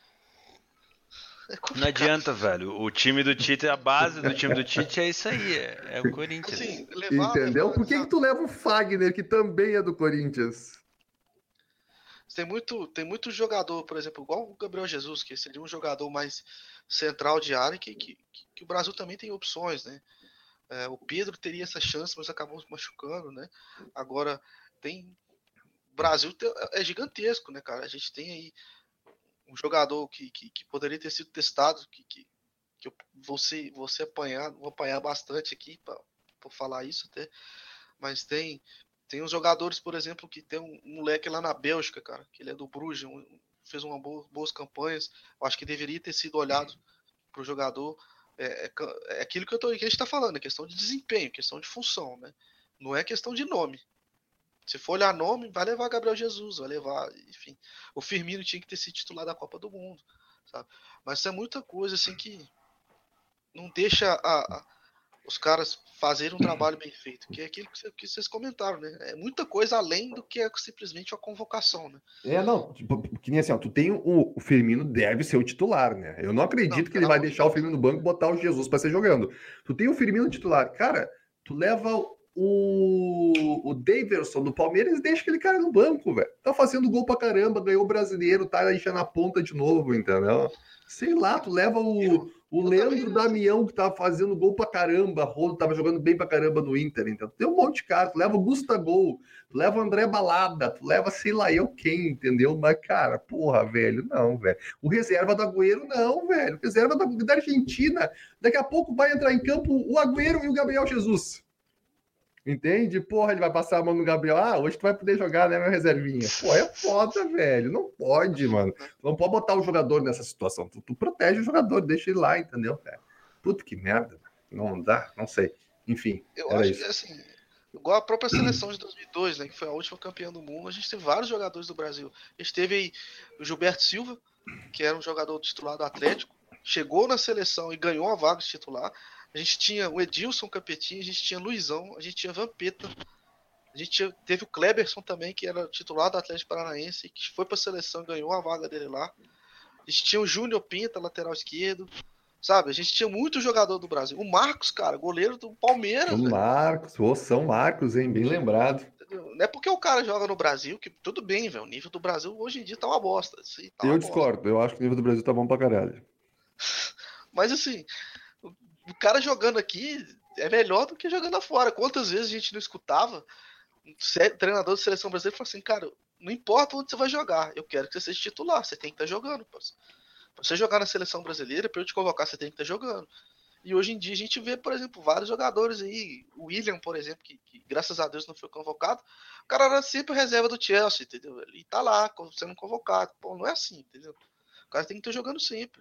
B: é complicado.
C: Não adianta, velho. O time do Tite, a base do time do Tite é isso aí, é, é o Corinthians.
B: Assim, levar,
A: Entendeu?
B: levar,
A: Por que, que tu leva o Fagner, que também é do Corinthians?
B: Tem muito, tem muito jogador, por exemplo, igual o Gabriel Jesus, que seria um jogador mais central de área, que, que, que o Brasil também tem opções, né? É, o Pedro teria essa chance, mas acabou se machucando, né? Agora, tem. O Brasil tem, é gigantesco, né, cara? A gente tem aí um jogador que, que, que poderia ter sido testado, que, que, que eu vou ser, vou ser apanhar, vou apanhar bastante aqui para falar isso até, mas tem. Tem uns jogadores, por exemplo, que tem um moleque lá na Bélgica, cara, que ele é do Bruges, um, fez uma boa, boas campanhas. Eu acho que deveria ter sido olhado para o jogador. É, é, é aquilo que, eu tô, que a gente está falando, é questão de desempenho, questão de função, né? Não é questão de nome. Se for olhar nome, vai levar Gabriel Jesus, vai levar, enfim. O Firmino tinha que ter sido titular da Copa do Mundo, sabe? Mas isso é muita coisa, assim, que não deixa a, a, os caras fazerem um trabalho bem feito, que é aquilo que, cê, que vocês comentaram, né? É muita coisa além do que é simplesmente a convocação, né?
A: É, não, tipo, que nem assim, ó, tu tem o, o Firmino deve ser o titular, né? Eu não acredito
B: Não,
A: que ele
B: pelo
A: vai
B: amor de
A: deixar o
B: Deus.
A: Firmino no banco e botar o Jesus pra ser jogando. Tu tem o Firmino titular, cara, tu leva o, o Daverson do Palmeiras e deixa aquele cara no banco, velho. Tá fazendo gol pra caramba, ganhou o brasileiro, tá enchendo a ponta de novo, entendeu? Sei lá, tu leva o,
B: Eu,
A: o
B: eu
A: Leandro
B: também,
A: Damião, que tava fazendo gol pra caramba, Rolo tava jogando bem pra caramba no Inter, então tem um monte de cara, tu leva o Gustavo, tu leva o André Balada, tu leva sei lá eu quem, entendeu? Mas, cara, porra, velho, não, velho. O reserva do Agüero, não, velho. O reserva da, da Argentina, daqui a pouco vai entrar em campo o Agüero e o Gabriel Jesus. Entende? Porra, ele vai passar a mão no Gabriel. Ah, hoje tu vai poder jogar, né, meu reservinha? Pô, é foda, velho. Não pode, mano. Tu não pode botar o jogador nessa situação. Tu, tu protege o jogador, deixa ele lá, entendeu, cara? Puta que merda. Não dá, não sei. Enfim,
B: eu
A: era
B: acho que,
A: isso.
B: assim, igual a própria seleção de dois mil e dois, né, que foi a última campeã do mundo, a gente teve vários jogadores do Brasil. A gente teve aí o Gilberto Silva, que era um jogador titular do Atlético, chegou na seleção e ganhou a vaga de titular. A gente tinha o Edilson Capetinho, a gente tinha Luizão, a gente tinha Vampeta, a gente tinha, teve o Kleberson também, que era titular do Atlético Paranaense, que foi para a seleção e ganhou a vaga dele lá. A gente tinha o Júnior Pinta, lateral esquerdo, sabe? A gente tinha muito jogador do Brasil. O Marcos, cara, goleiro do
A: O
B: Palmeiras, velho.
A: Marcos, o São Marcos, hein? Bem lembrado.
B: Entendeu? Não é porque o cara joga no Brasil que tudo bem, velho. O nível do Brasil hoje em dia tá uma bosta. Assim, tá
A: Eu
B: uma bosta.
A: discordo. Eu acho que o nível do Brasil tá bom pra caralho.
B: Mas assim, o cara jogando aqui é melhor do que jogando lá fora. Quantas vezes a gente não escutava um treinador de seleção brasileira falar assim, cara, não importa onde você vai jogar, eu quero que você seja titular, você tem que estar jogando. Pra você jogar na seleção brasileira, pra eu te convocar, você tem que estar jogando. E hoje em dia a gente vê, por exemplo, vários jogadores aí, o William, por exemplo, que, que graças a Deus não foi convocado, o cara era sempre reserva do Chelsea, entendeu? Ele tá lá sendo convocado. Pô, não é assim, entendeu? O cara tem que estar jogando sempre.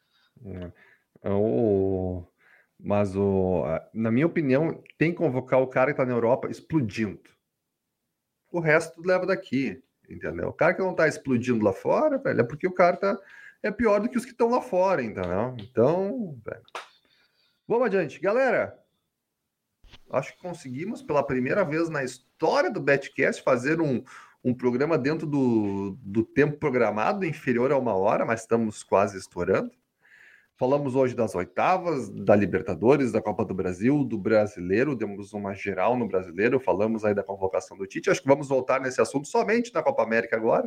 A: É. O... Mas, o... na minha opinião, tem que convocar o cara que tá na Europa explodindo. O resto tu leva daqui, entendeu? O cara que não tá explodindo lá fora, velho, é porque o cara tá... é pior do que os que estão lá fora, entendeu? Então, velho. Vamos adiante. Galera, acho que conseguimos pela primeira vez na história do Betcast fazer um, um programa dentro do, do tempo programado, inferior a uma hora, mas estamos quase estourando. Falamos hoje das oitavas, da Libertadores, da Copa do Brasil, do Brasileiro, demos uma geral no Brasileiro, falamos aí da convocação do Tite. Acho que vamos voltar nesse assunto somente na Copa América agora.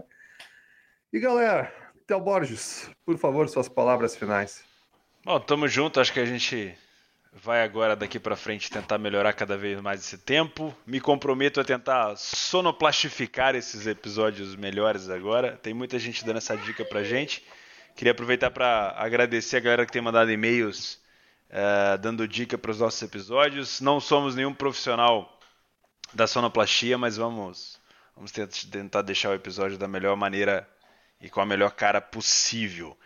A: E galera, Theo Borges, por favor, suas palavras finais.
C: Bom, tamo junto, acho que a gente vai agora daqui pra frente tentar melhorar cada vez mais esse tempo. Me comprometo a tentar sonoplastificar esses episódios melhores agora. Tem muita gente dando essa dica pra gente. Queria aproveitar para agradecer a galera que tem mandado e-mails uh, dando dica para os nossos episódios. Não somos nenhum profissional da sonoplastia, mas vamos, vamos tentar deixar o episódio da melhor maneira e com a melhor cara possível.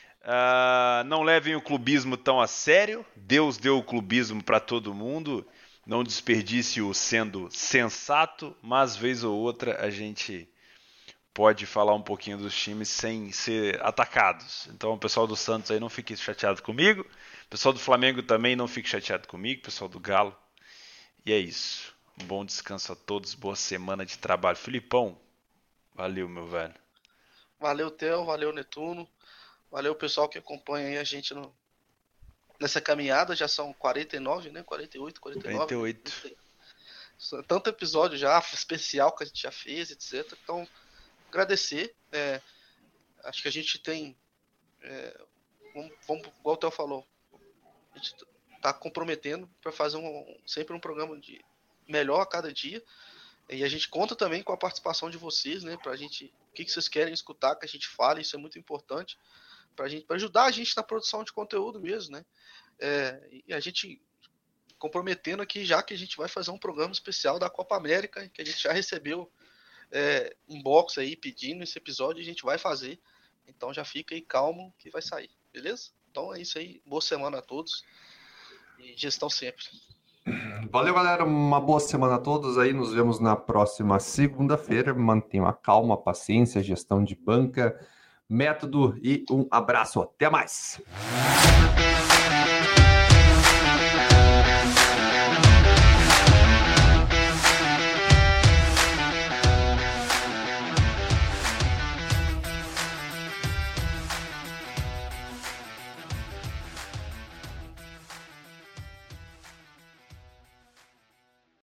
C: Uh, não levem o clubismo tão a sério. Deus deu o clubismo para todo mundo. Não desperdice-o sendo sensato, mas vez ou outra a gente pode falar um pouquinho dos times sem ser atacados. Então o pessoal do Santos aí não fique chateado comigo. O pessoal do Flamengo também não fique chateado comigo. O pessoal do Galo. E é isso. Um bom descanso a todos. Boa semana de trabalho. Filipão, valeu, meu velho.
B: Valeu, Theo. Valeu, Netuno. Valeu, pessoal que acompanha aí a gente no... nessa caminhada. Já são quarenta e nove, né? quarenta e oito, quarenta e nove.
C: quarenta e oito.
B: Né? Tanto episódio já especial que a gente já fez, etcétera. Então, agradecer. É, acho que a gente tem. É, vamos, vamos, igual o Theo falou, a gente está comprometendo para fazer um, sempre um programa de melhor a cada dia. E a gente conta também com a participação de vocês, né? Pra gente. O que, que vocês querem escutar, que a gente fale, isso é muito importante. Pra gente, pra ajudar a gente na produção de conteúdo mesmo, né? É, e a gente comprometendo aqui, já que a gente vai fazer um programa especial da Copa América, que a gente já recebeu. É, inbox aí pedindo esse episódio, a gente vai fazer. Então já fica aí calmo que vai sair, beleza? Então é isso aí. Boa semana a todos e gestão sempre.
A: Valeu, galera. Uma boa semana a todos aí. Nos vemos na próxima segunda-feira. Mantenham a calma, a paciência, a gestão de banca, método e um abraço. Até mais.